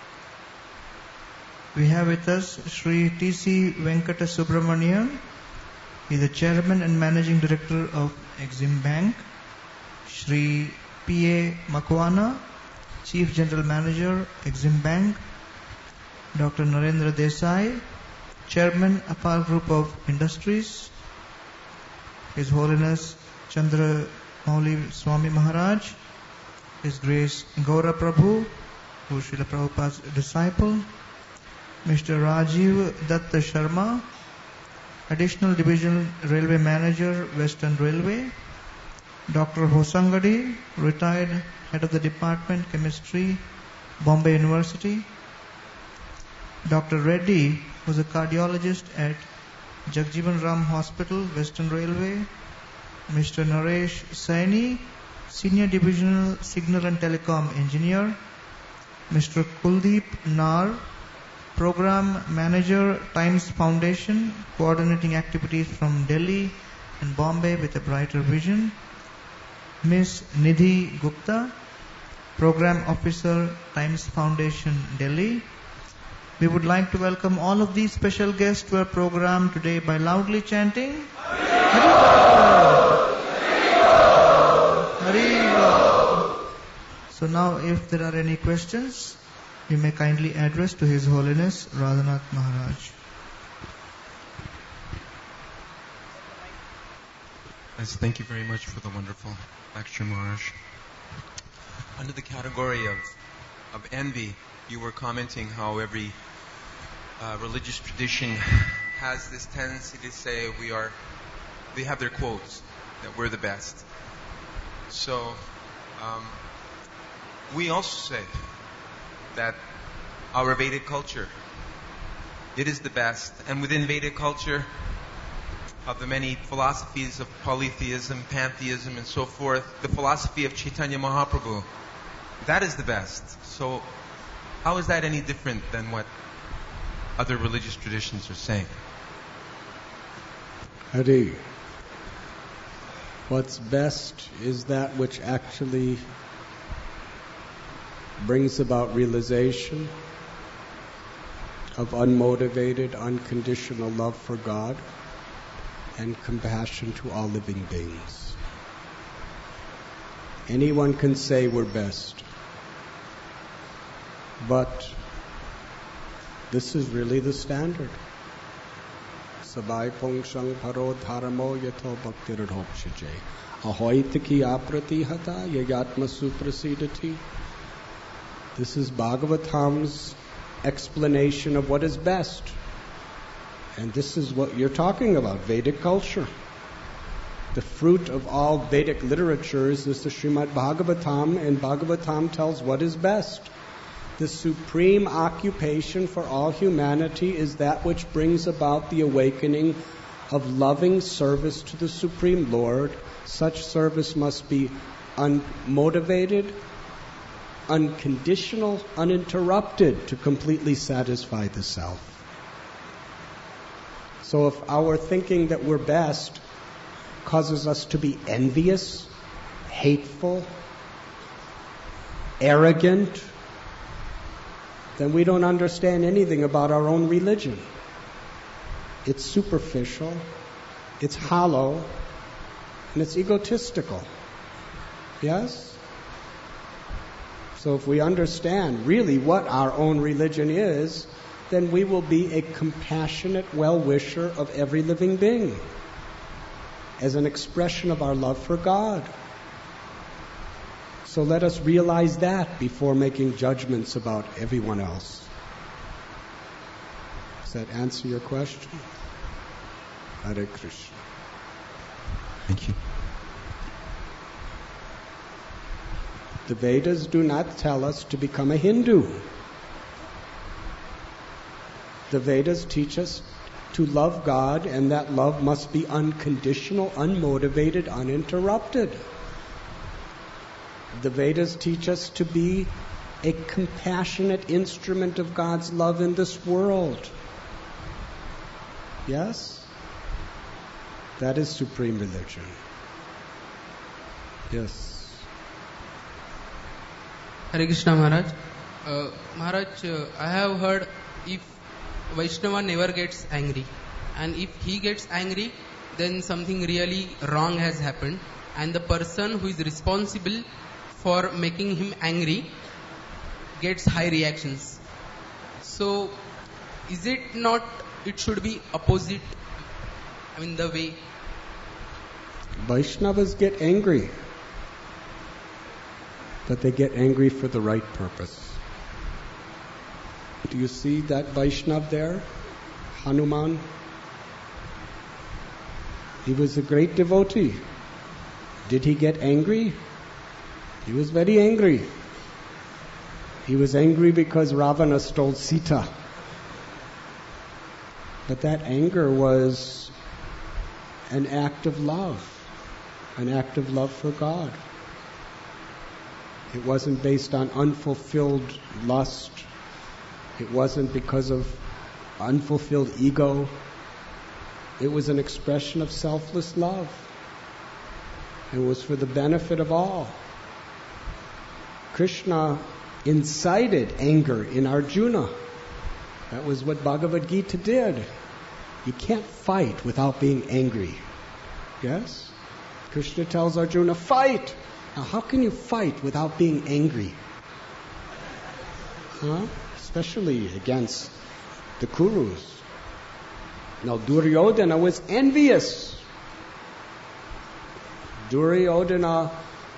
We have with us Sri T.C. Venkata Subramanian. He is the Chairman and Managing Director of Exim Bank. Sri P.A. Makwana, Chief General Manager, Exim Bank. Dr. Narendra Desai, Chairman, Apar Group of Industries. His Holiness Chandra Mauli Swami Maharaj. His Grace Gaura Prabhu, who is Srila Prabhupada's disciple. Mr. Rajiv Datta Sharma, Additional Divisional Railway Manager, Western Railway. Dr. Hosangadi, retired Head of the Department, Chemistry, Bombay University. Dr. Reddy, who is a cardiologist at Jagjeevan Ram Hospital, Western Railway. Mr. Naresh Saini, Senior Divisional Signal and Telecom Engineer. Mr. Kuldeep Nar, Program Manager, Times Foundation, coordinating activities from Delhi and Bombay with a brighter vision. Ms. Nidhi Gupta, Program Officer, Times Foundation, Delhi. We would like to welcome all of these special guests to our program today by loudly chanting Hari. So now if there are any questions, you may kindly address to His Holiness Radhanath Maharaj. Yes, thank you very much for the wonderful lecture, Maharaj. Under the category of envy, you were commenting how every religious tradition has this tendency to say they have their quotes, that we're the best. So we also say that our Vedic culture, it is the best. And within Vedic culture, of the many philosophies of polytheism, pantheism, and so forth, the philosophy of Chaitanya Mahaprabhu, that is the best. So how is that any different than what other religious traditions are saying? Hari, what's best is that which actually brings about realization of unmotivated, unconditional love for God and compassion to all living beings. Anyone can say we're best, but this is really the standard. Sabai pongshang paro dharmo yato bhaktiradhopshije. Ahoitaki apratihata yayatma suprasidati. This is Bhagavatam's explanation of what is best. And this is what you're talking about, Vedic culture. The fruit of all Vedic literatures is the Srimad Bhagavatam, and Bhagavatam tells what is best. The supreme occupation for all humanity is that which brings about the awakening of loving service to the Supreme Lord. Such service must be unmotivated, unconditional, uninterrupted to completely satisfy the self. So if our thinking that we're best causes us to be envious, hateful, arrogant, then we don't understand anything about our own religion. It's superficial, it's hollow, and it's egotistical. Yes? So if we understand really what our own religion is, then we will be a compassionate well-wisher of every living being as an expression of our love for God. So let us realize that before making judgments about everyone else. Does that answer your question? Hare Krishna. Thank you. The Vedas do not tell us to become a Hindu. The Vedas teach us to love God, and that love must be unconditional, unmotivated, uninterrupted. The Vedas teach us to be a compassionate instrument of God's love in this world. Yes? That is supreme religion. Yes. Hare Krishna Maharaj. Maharaj, I have heard if Vaishnava never gets angry, and if he gets angry, then something really wrong has happened, and the person who is responsible for making him angry gets high reactions. So, is it not, it should be opposite, the way? Vaishnavas get angry, but they get angry for the right purpose. Do you see that Vaishnav there? Hanuman? He was a great devotee. Did he get angry? He was very angry. He was angry because Ravana stole Sita. But that anger was an act of love for God. It wasn't based on unfulfilled lust. It wasn't because of unfulfilled ego. It was an expression of selfless love. It was for the benefit of all. Krishna incited anger in Arjuna. That was what Bhagavad Gita did. You can't fight without being angry. Yes? Krishna tells Arjuna, fight! Now how can you fight without being angry? Especially against the Kurus. Now Duryodhana was envious. Duryodhana,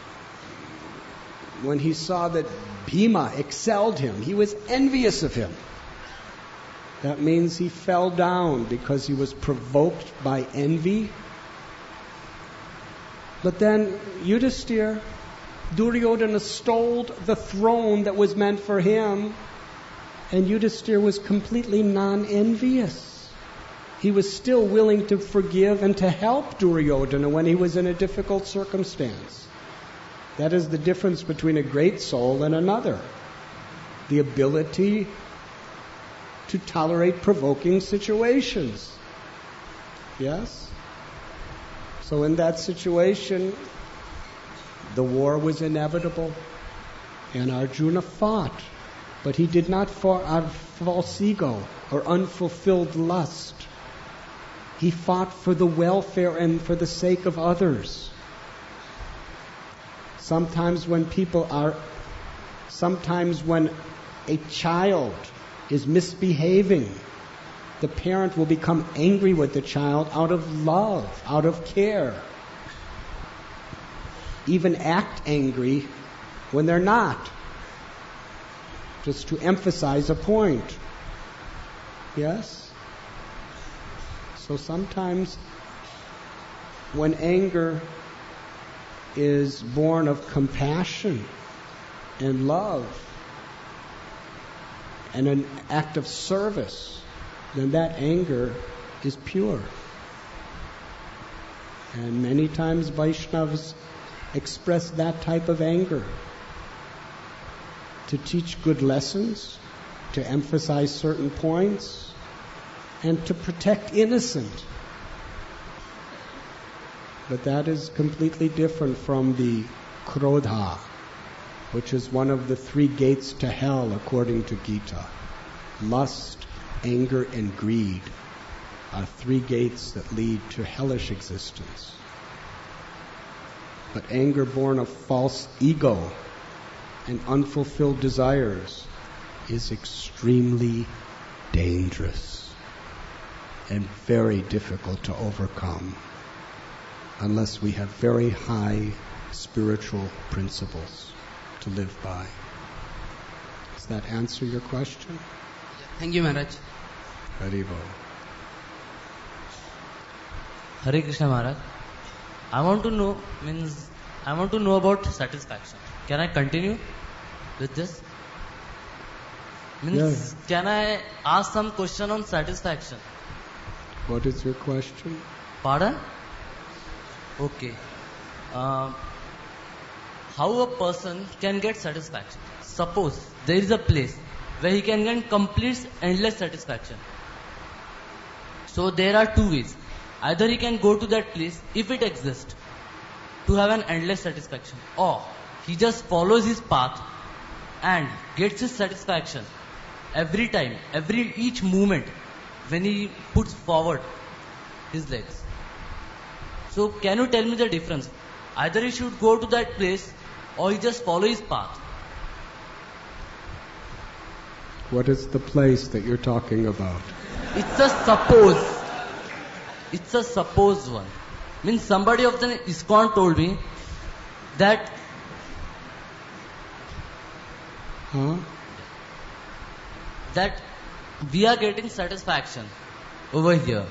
when he saw that Bhima excelled him, he was envious of him. That means he fell down because he was provoked by envy. But then Yudhisthira, Duryodhana stole the throne that was meant for him, and Yudhisthira was completely non-envious. He was still willing to forgive and to help Duryodhana when he was in a difficult circumstance. That is the difference between a great soul and another. The ability to tolerate provoking situations. Yes? So in that situation, the war was inevitable, and Arjuna fought. But he did not fight out of false ego or unfulfilled lust. He fought for the welfare and for the sake of others. Sometimes when a child is misbehaving, the parent will become angry with the child out of love, out of care. Even act angry when they're not, just to emphasize a point. Yes? So sometimes when anger is born of compassion and love and an act of service, then that anger is pure. And many times Vaishnavas express that type of anger to teach good lessons, to emphasize certain points, and to protect innocent. But that is completely different from the krodha, which is one of the 3 gates to hell according to Gita. Lust, anger, and greed are 3 gates that lead to hellish existence. But anger born of false ego and unfulfilled desires is extremely dangerous and very difficult to overcome unless we have very high spiritual principles to live by. Does that answer your question? Thank you, Maharaj. Haribo. Hare Krishna Maharaj. I want to know about satisfaction. Can I continue with this? Yes. Can I ask some question on satisfaction? What is your question? Pardon? Okay. How a person can get satisfaction? Suppose there is a place where he can get complete endless satisfaction. So there are 2 ways. Either he can go to that place, if it exists, to have an endless satisfaction, or he just follows his path and gets his satisfaction every time, each movement when he puts forward his legs. So can you tell me the difference? Either he should go to that place or he just follow his path. What is the place that you're talking about? It's a suppose. It's a suppose one. Means somebody of the ISKCON told me that that we are getting satisfaction over here.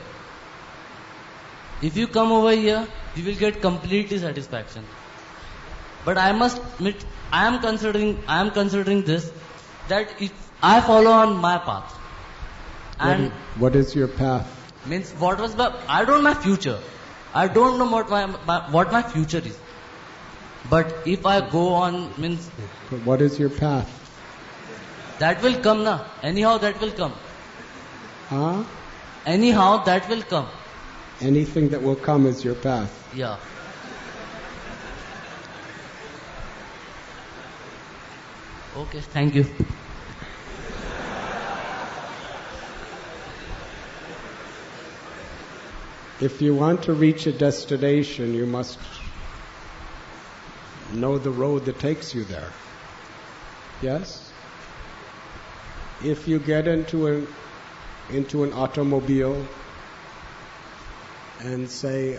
If you come over here, you will get completely satisfaction. But I must admit, I am considering this, that if I follow on my path. And what is your path? Means I don't know my future. I don't know what my future is. But if I go on, means. But what is your path? That will come, na. Anyhow, that will come. Huh? Anyhow, that will come. Anything that will come is your path. Yeah. Okay, thank you. If you want to reach a destination, you must know the road that takes you there. Yes? If you get into an automobile and say,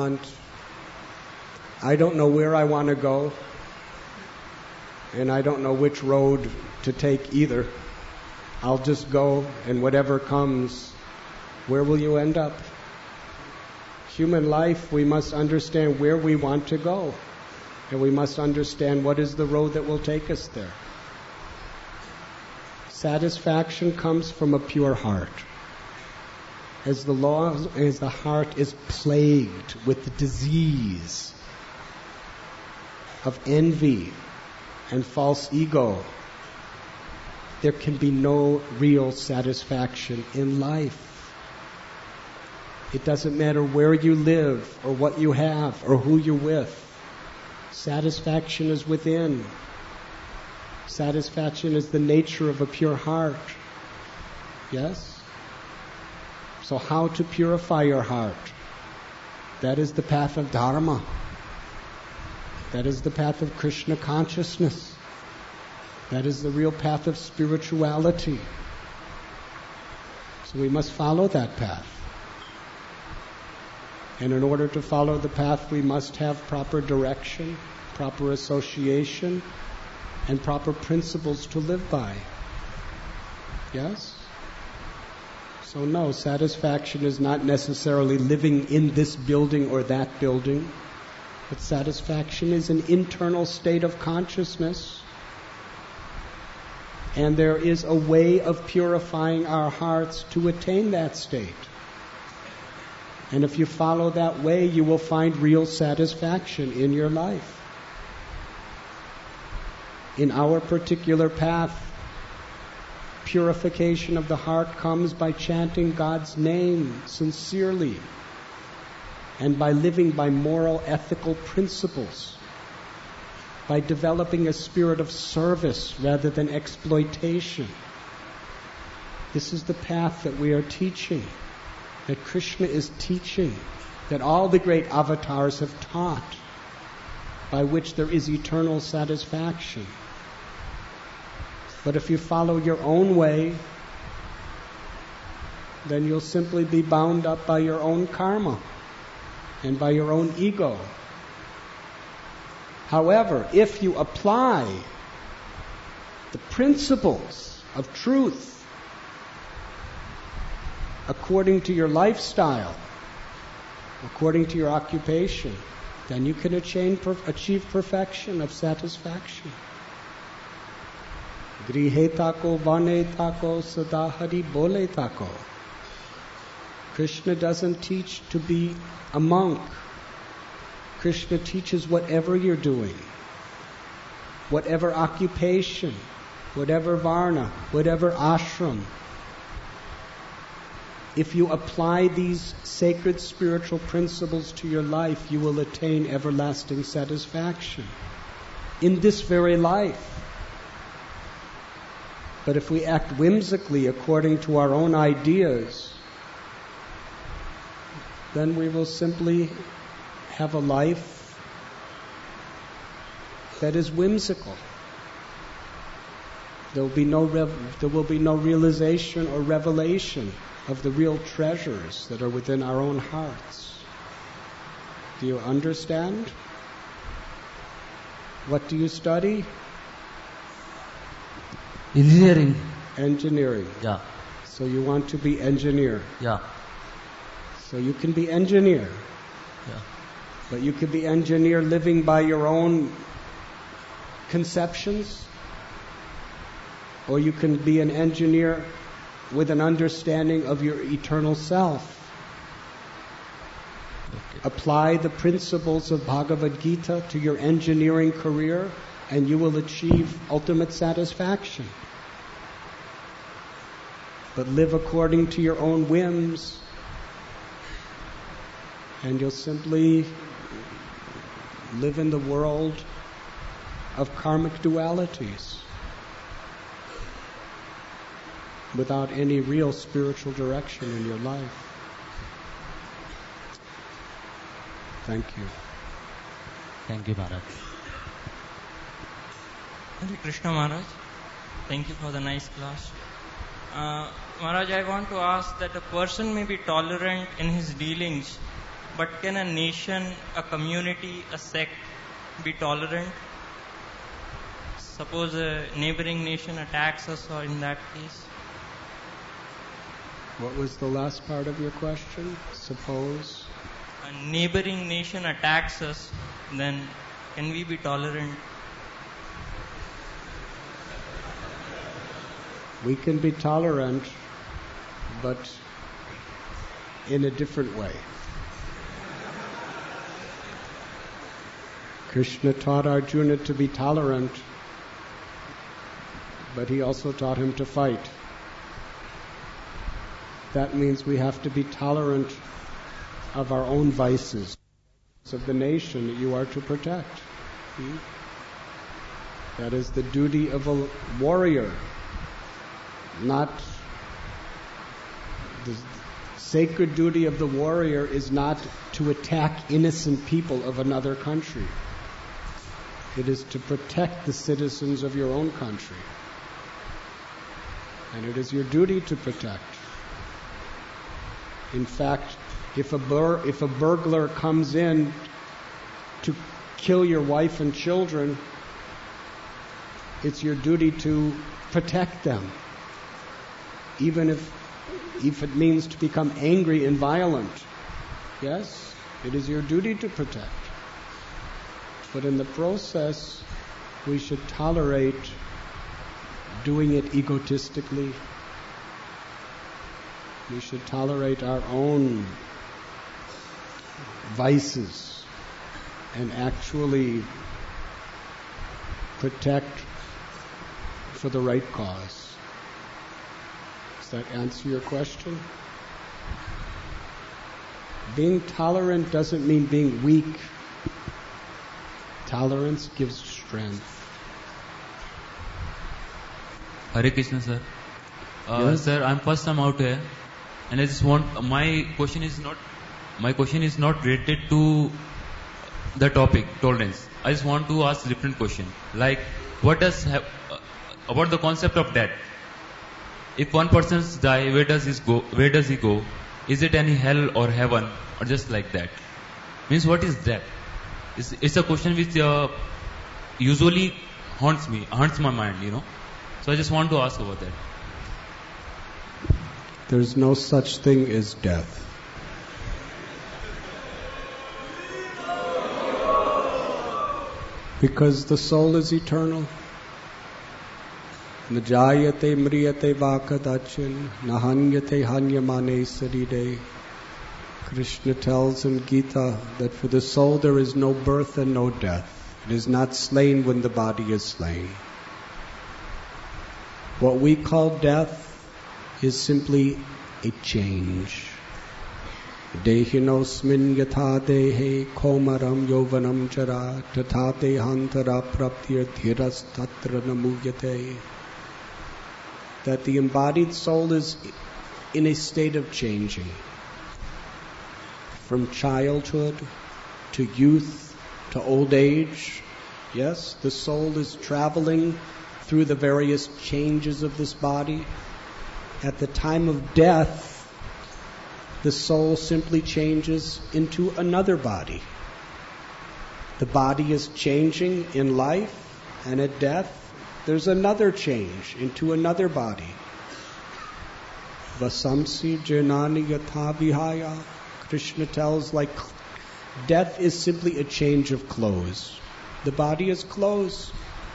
I don't know where I want to go, and I don't know which road to take either, I'll just go, and whatever comes, where will you end up? Human life, we must understand where we want to go. And we must understand what is the road that will take us there. Satisfaction comes from a pure heart. As the heart is plagued with the disease of envy and false ego, there can be no real satisfaction in life. It doesn't matter where you live or what you have or who you're with. Satisfaction is within. Satisfaction is the nature of a pure heart. Yes? So how to purify your heart? That is the path of Dharma. That is the path of Krishna consciousness. That is the real path of spirituality. So we must follow that path. And in order to follow the path, we must have proper direction, proper association, and proper principles to live by. Yes? So no, satisfaction is not necessarily living in this building or that building, but satisfaction is an internal state of consciousness. And there is a way of purifying our hearts to attain that state. And if you follow that way, you will find real satisfaction in your life. In our particular path, purification of the heart comes by chanting God's name sincerely and by living by moral, ethical principles, by developing a spirit of service rather than exploitation. This is the path that we are teaching, that Krishna is teaching, that all the great avatars have taught, by which there is eternal satisfaction. But if you follow your own way, then you'll simply be bound up by your own karma and by your own ego. However, if you apply the principles of truth according to your lifestyle, according to your occupation, then you can achieve perfection of satisfaction. Grihe tako, vane tako, sada hari bole tako. Krishna doesn't teach to be a monk. Krishna teaches whatever you're doing, whatever occupation, whatever varna, whatever ashram. If you apply these sacred spiritual principles to your life, you will attain everlasting satisfaction in this very life. But if we act whimsically according to our own ideas, then we will simply have a life that is whimsical. There will be no realization or revelation of the real treasures that are within our own hearts. Do you understand? What do you study? Engineering. Engineering. Yeah. So you want to be engineer. Yeah. So you can be engineer. Yeah. But you can be engineer living by your own conceptions, or you can be an engineer with an understanding of your eternal self. Okay. Apply the principles of Bhagavad Gita to your engineering career, and you will achieve ultimate satisfaction. But live according to your own whims, and you'll simply live in the world of karmic dualities without any real spiritual direction in your life. Thank you. Thank you, Maharaj. Hare Krishna Maharaj. Thank you for the nice class. Maharaj, I want to ask that a person may be tolerant in his dealings, but can a nation, a community, a sect be tolerant? Suppose a neighboring nation attacks us, or in that case? What was the last part of your question? Suppose? A neighboring nation attacks us, then can we be tolerant? We can be tolerant, but in a different way. Krishna taught Arjuna to be tolerant, but he also taught him to fight. That means we have to be tolerant of our own vices, of the nation that you are to protect. That is the duty of a warrior, not the sacred duty of the warrior is not to attack innocent people of another country. It is to protect the citizens of your own country. And it is your duty to protect. In fact, if a burglar comes in to kill your wife and children, it's your duty to protect them. Even if it means to become angry and violent. Yes, it is your duty to protect. But in the process, we should tolerate doing it egotistically. We should tolerate our own vices and actually protect for the right cause. Does that answer your question? Being tolerant doesn't mean being weak. Tolerance gives strength. Hare Krishna, sir. Yes? Sir, I'm first time out here, and I just want my question is not related to the topic tolerance. I just want to ask a different question. Like, what does about the concept of death? If one person dies, where does he go? Is it any hell or heaven, or just like that? Means, what is death? It's a question which usually haunts my mind, So I just want to ask about that. There's no such thing as death. Because the soul is eternal. Najayate mriyate vakadachin nahanyate hanyamane saride. Krishna tells in Gita that for the soul there is no birth and no death. It is not slain when the body is slain. What we call death is simply a change. Dehinosmin yatha dehe komaram yovanam chara tatha dehantara praptir dhiras tatra namuyate. That the embodied soul is in a state of changing. From childhood to youth to old age. Yes, the soul is traveling through the various changes of this body. At the time of death, the soul simply changes into another body. The body is changing in life, and at death, there's another change into another body. Vasamsi janani yatha vihaya. Krishna tells, like, death is simply a change of clothes. The body is clothes.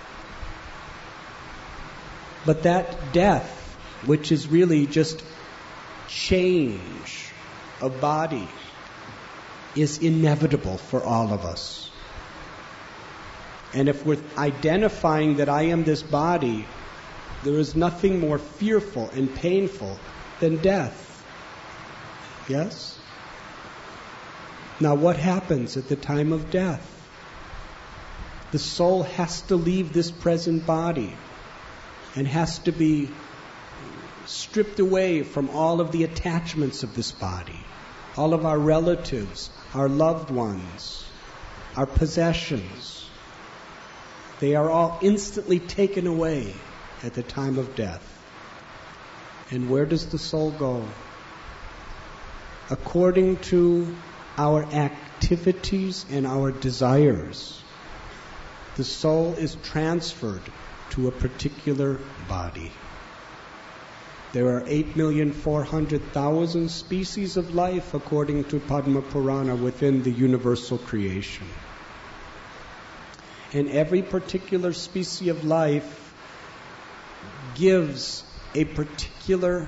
But that death, which is really just change of body, is inevitable for all of us. And if we're identifying that I am this body, there is nothing more fearful and painful than death. Yes? Now, what happens at the time of death? The soul has to leave this present body and has to be stripped away from all of the attachments of this body, all of our relatives, our loved ones, our possessions. They are all instantly taken away at the time of death. And where does the soul go? According to our activities and our desires, the soul is transferred to a particular body. There are 8,400,000 species of life, according to Padma Purana, within the universal creation. And every particular species of life gives a particular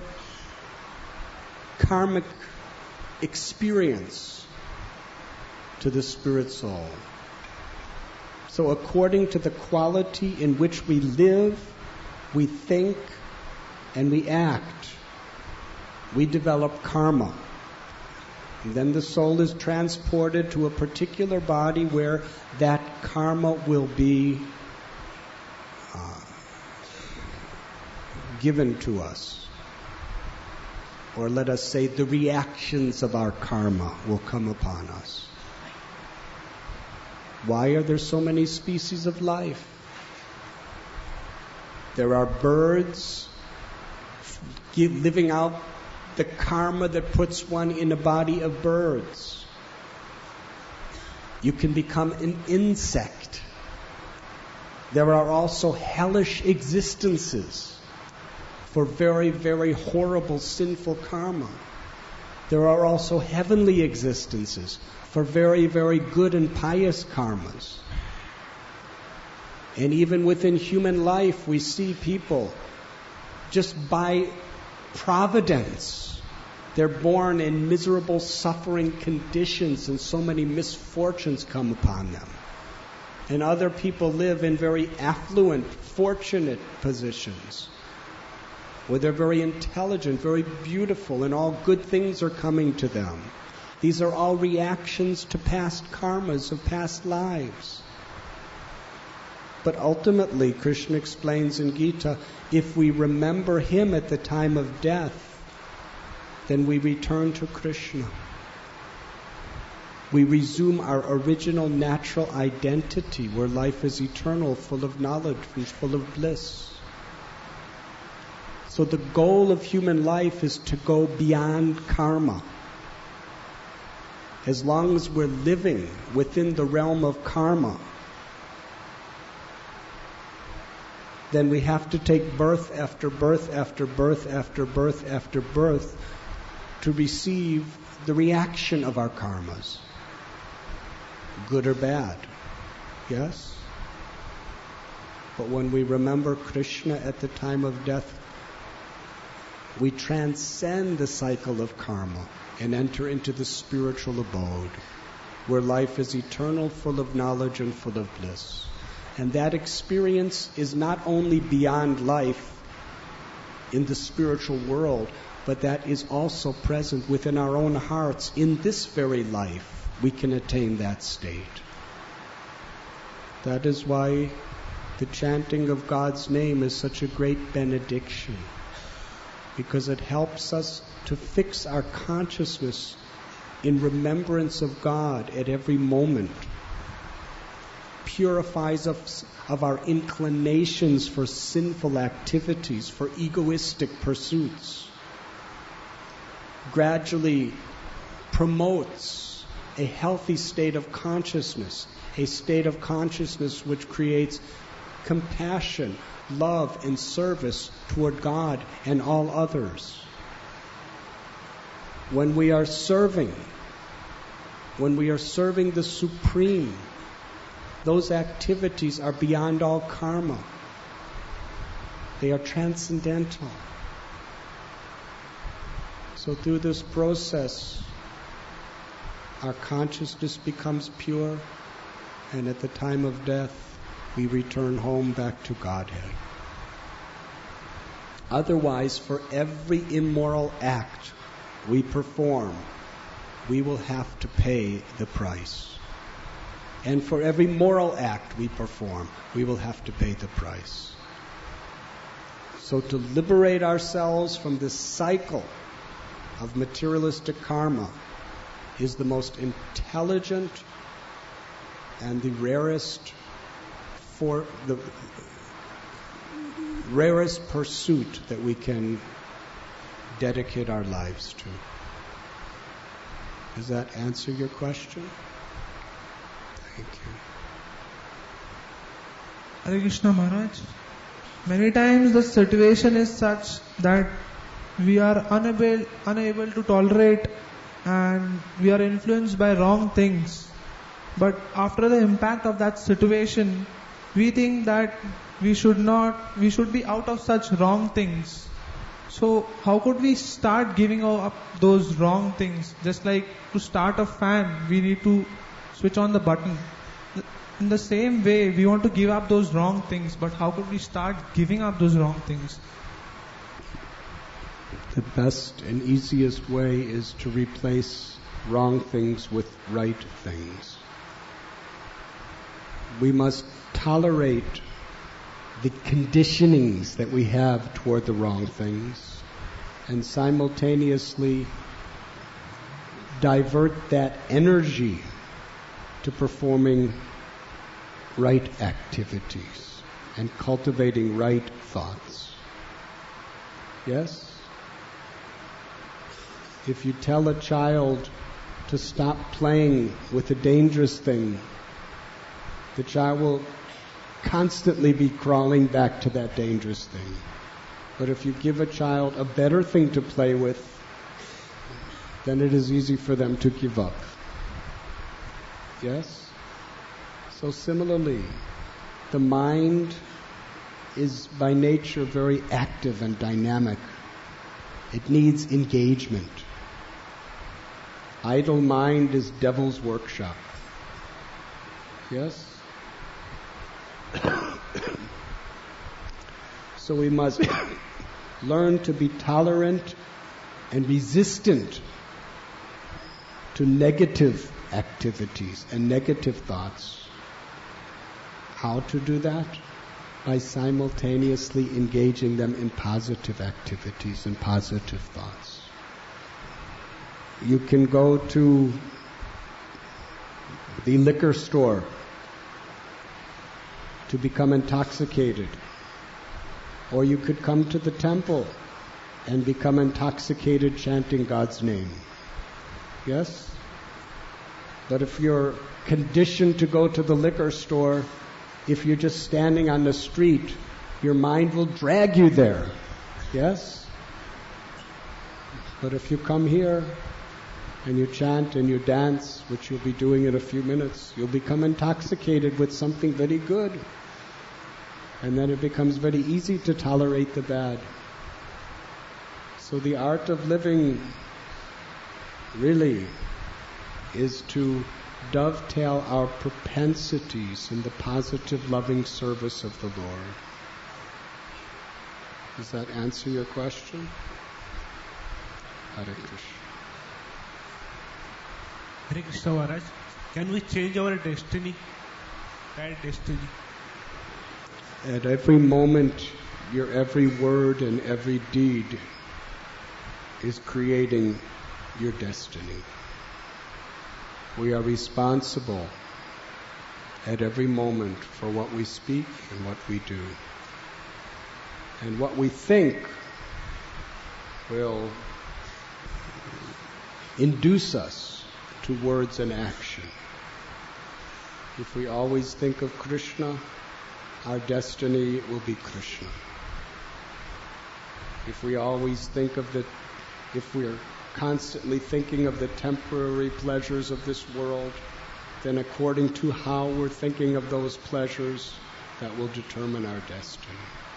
karmic experience to the spirit soul. So according to the quality in which we live, we think, and we act, we develop karma. And then the soul is transported to a particular body where that karma will be given to us. Or let us say the reactions of our karma will come upon us. Why are there so many species of life? There are birds living out the karma that puts one in a body of birds. You can become an insect. There are also hellish existences for very, very horrible sinful karma. There are also heavenly existences for very, very good and pious karmas. And even within human life, we see people just by providence, they're born in miserable suffering conditions and so many misfortunes come upon them. And other people live in very affluent, fortunate positions where they're very intelligent, very beautiful, and all good things are coming to them. These are all reactions to past karmas of past lives. But ultimately, Krishna explains in Gita, if we remember Him at the time of death, then we return to Krishna. We resume our original natural identity where life is eternal, full of knowledge, full of bliss. So the goal of human life is to go beyond karma. As long as we're living within the realm of karma, then we have to take birth after birth after birth after birth after birth to receive the reaction of our karmas, good or bad. Yes? But when we remember Krishna at the time of death, we transcend the cycle of karma and enter into the spiritual abode where life is eternal, full of knowledge and full of bliss. And that experience is not only beyond life in the spiritual world, but that is also present within our own hearts. In this very life, we can attain that state. That is why the chanting of God's name is such a great benediction, because it helps us to fix our consciousness in remembrance of God at every moment, purifies us of our inclinations for sinful activities, for egoistic pursuits, gradually promotes a healthy state of consciousness, a state of consciousness which creates compassion, love, and service toward God and all others. When we are serving the Supreme, those activities are beyond all karma. They are transcendental. So through this process, our consciousness becomes pure, and at the time of death, we return home back to Godhead. Otherwise, for every immoral act we perform, we will have to pay the price. And for every moral act we perform, we will have to pay the price. So to liberate ourselves from this cycle of materialistic karma is the most intelligent and the rarest pursuit that we can dedicate our lives to. Does that answer your question? Thank you. Hare Krishna Maharaj. Many times the situation is such that we are unable to tolerate and we are influenced by wrong things. But after the impact of that situation, we think that we should be out of such wrong things. So how could we start giving up those wrong things? Just like to start a fan, we need to switch on the button. In the same way, we want to give up those wrong things, but how could we start giving up those wrong things? The best and easiest way is to replace wrong things with right things. We must tolerate the conditionings that we have toward the wrong things and simultaneously divert that energy to performing right activities and cultivating right thoughts. Yes? If you tell a child to stop playing with a dangerous thing, the child will constantly be crawling back to that dangerous thing. But if you give a child a better thing to play with, then it is easy for them to give up. Yes? So similarly, the mind is by nature very active and dynamic. It needs engagement. Idle mind is devil's workshop. Yes? So we must learn to be tolerant and resistant to negative activities and negative thoughts. How to do that? By simultaneously engaging them in positive activities and positive thoughts. You can go to the liquor store to become intoxicated. Or you could come to the temple and become intoxicated chanting God's name. Yes? But if you're conditioned to go to the liquor store, if you're just standing on the street, your mind will drag you there. Yes? But if you come here and you chant and you dance, which you'll be doing in a few minutes, you'll become intoxicated with something very good. And then it becomes very easy to tolerate the bad. So the art of living really is to dovetail our propensities in the positive, loving service of the Lord. Does that answer your question? Hare Krishna. Hare Krishna Maharaj, can we change our destiny? Bad destiny. At every moment, your every word and every deed is creating your destiny. We are responsible at every moment for what we speak and what we do. And what we think will induce us to words and action. If we always think of Krishna, our destiny will be Krishna. If we always think of if we're constantly thinking of the temporary pleasures of this world, then according to how we're thinking of those pleasures, that will determine our destiny.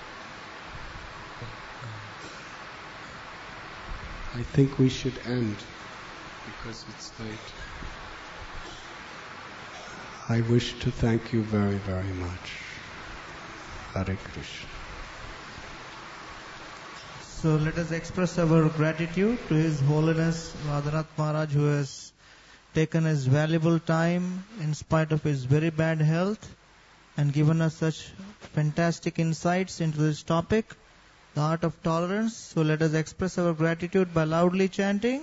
I think we should end because it's late. I wish to thank you very, very much. Hare Krishna. So let us express our gratitude to His Holiness Radhanath Maharaj, who has taken his valuable time in spite of his very bad health and given us such fantastic insights into this topic, the art of tolerance. So let us express our gratitude by loudly chanting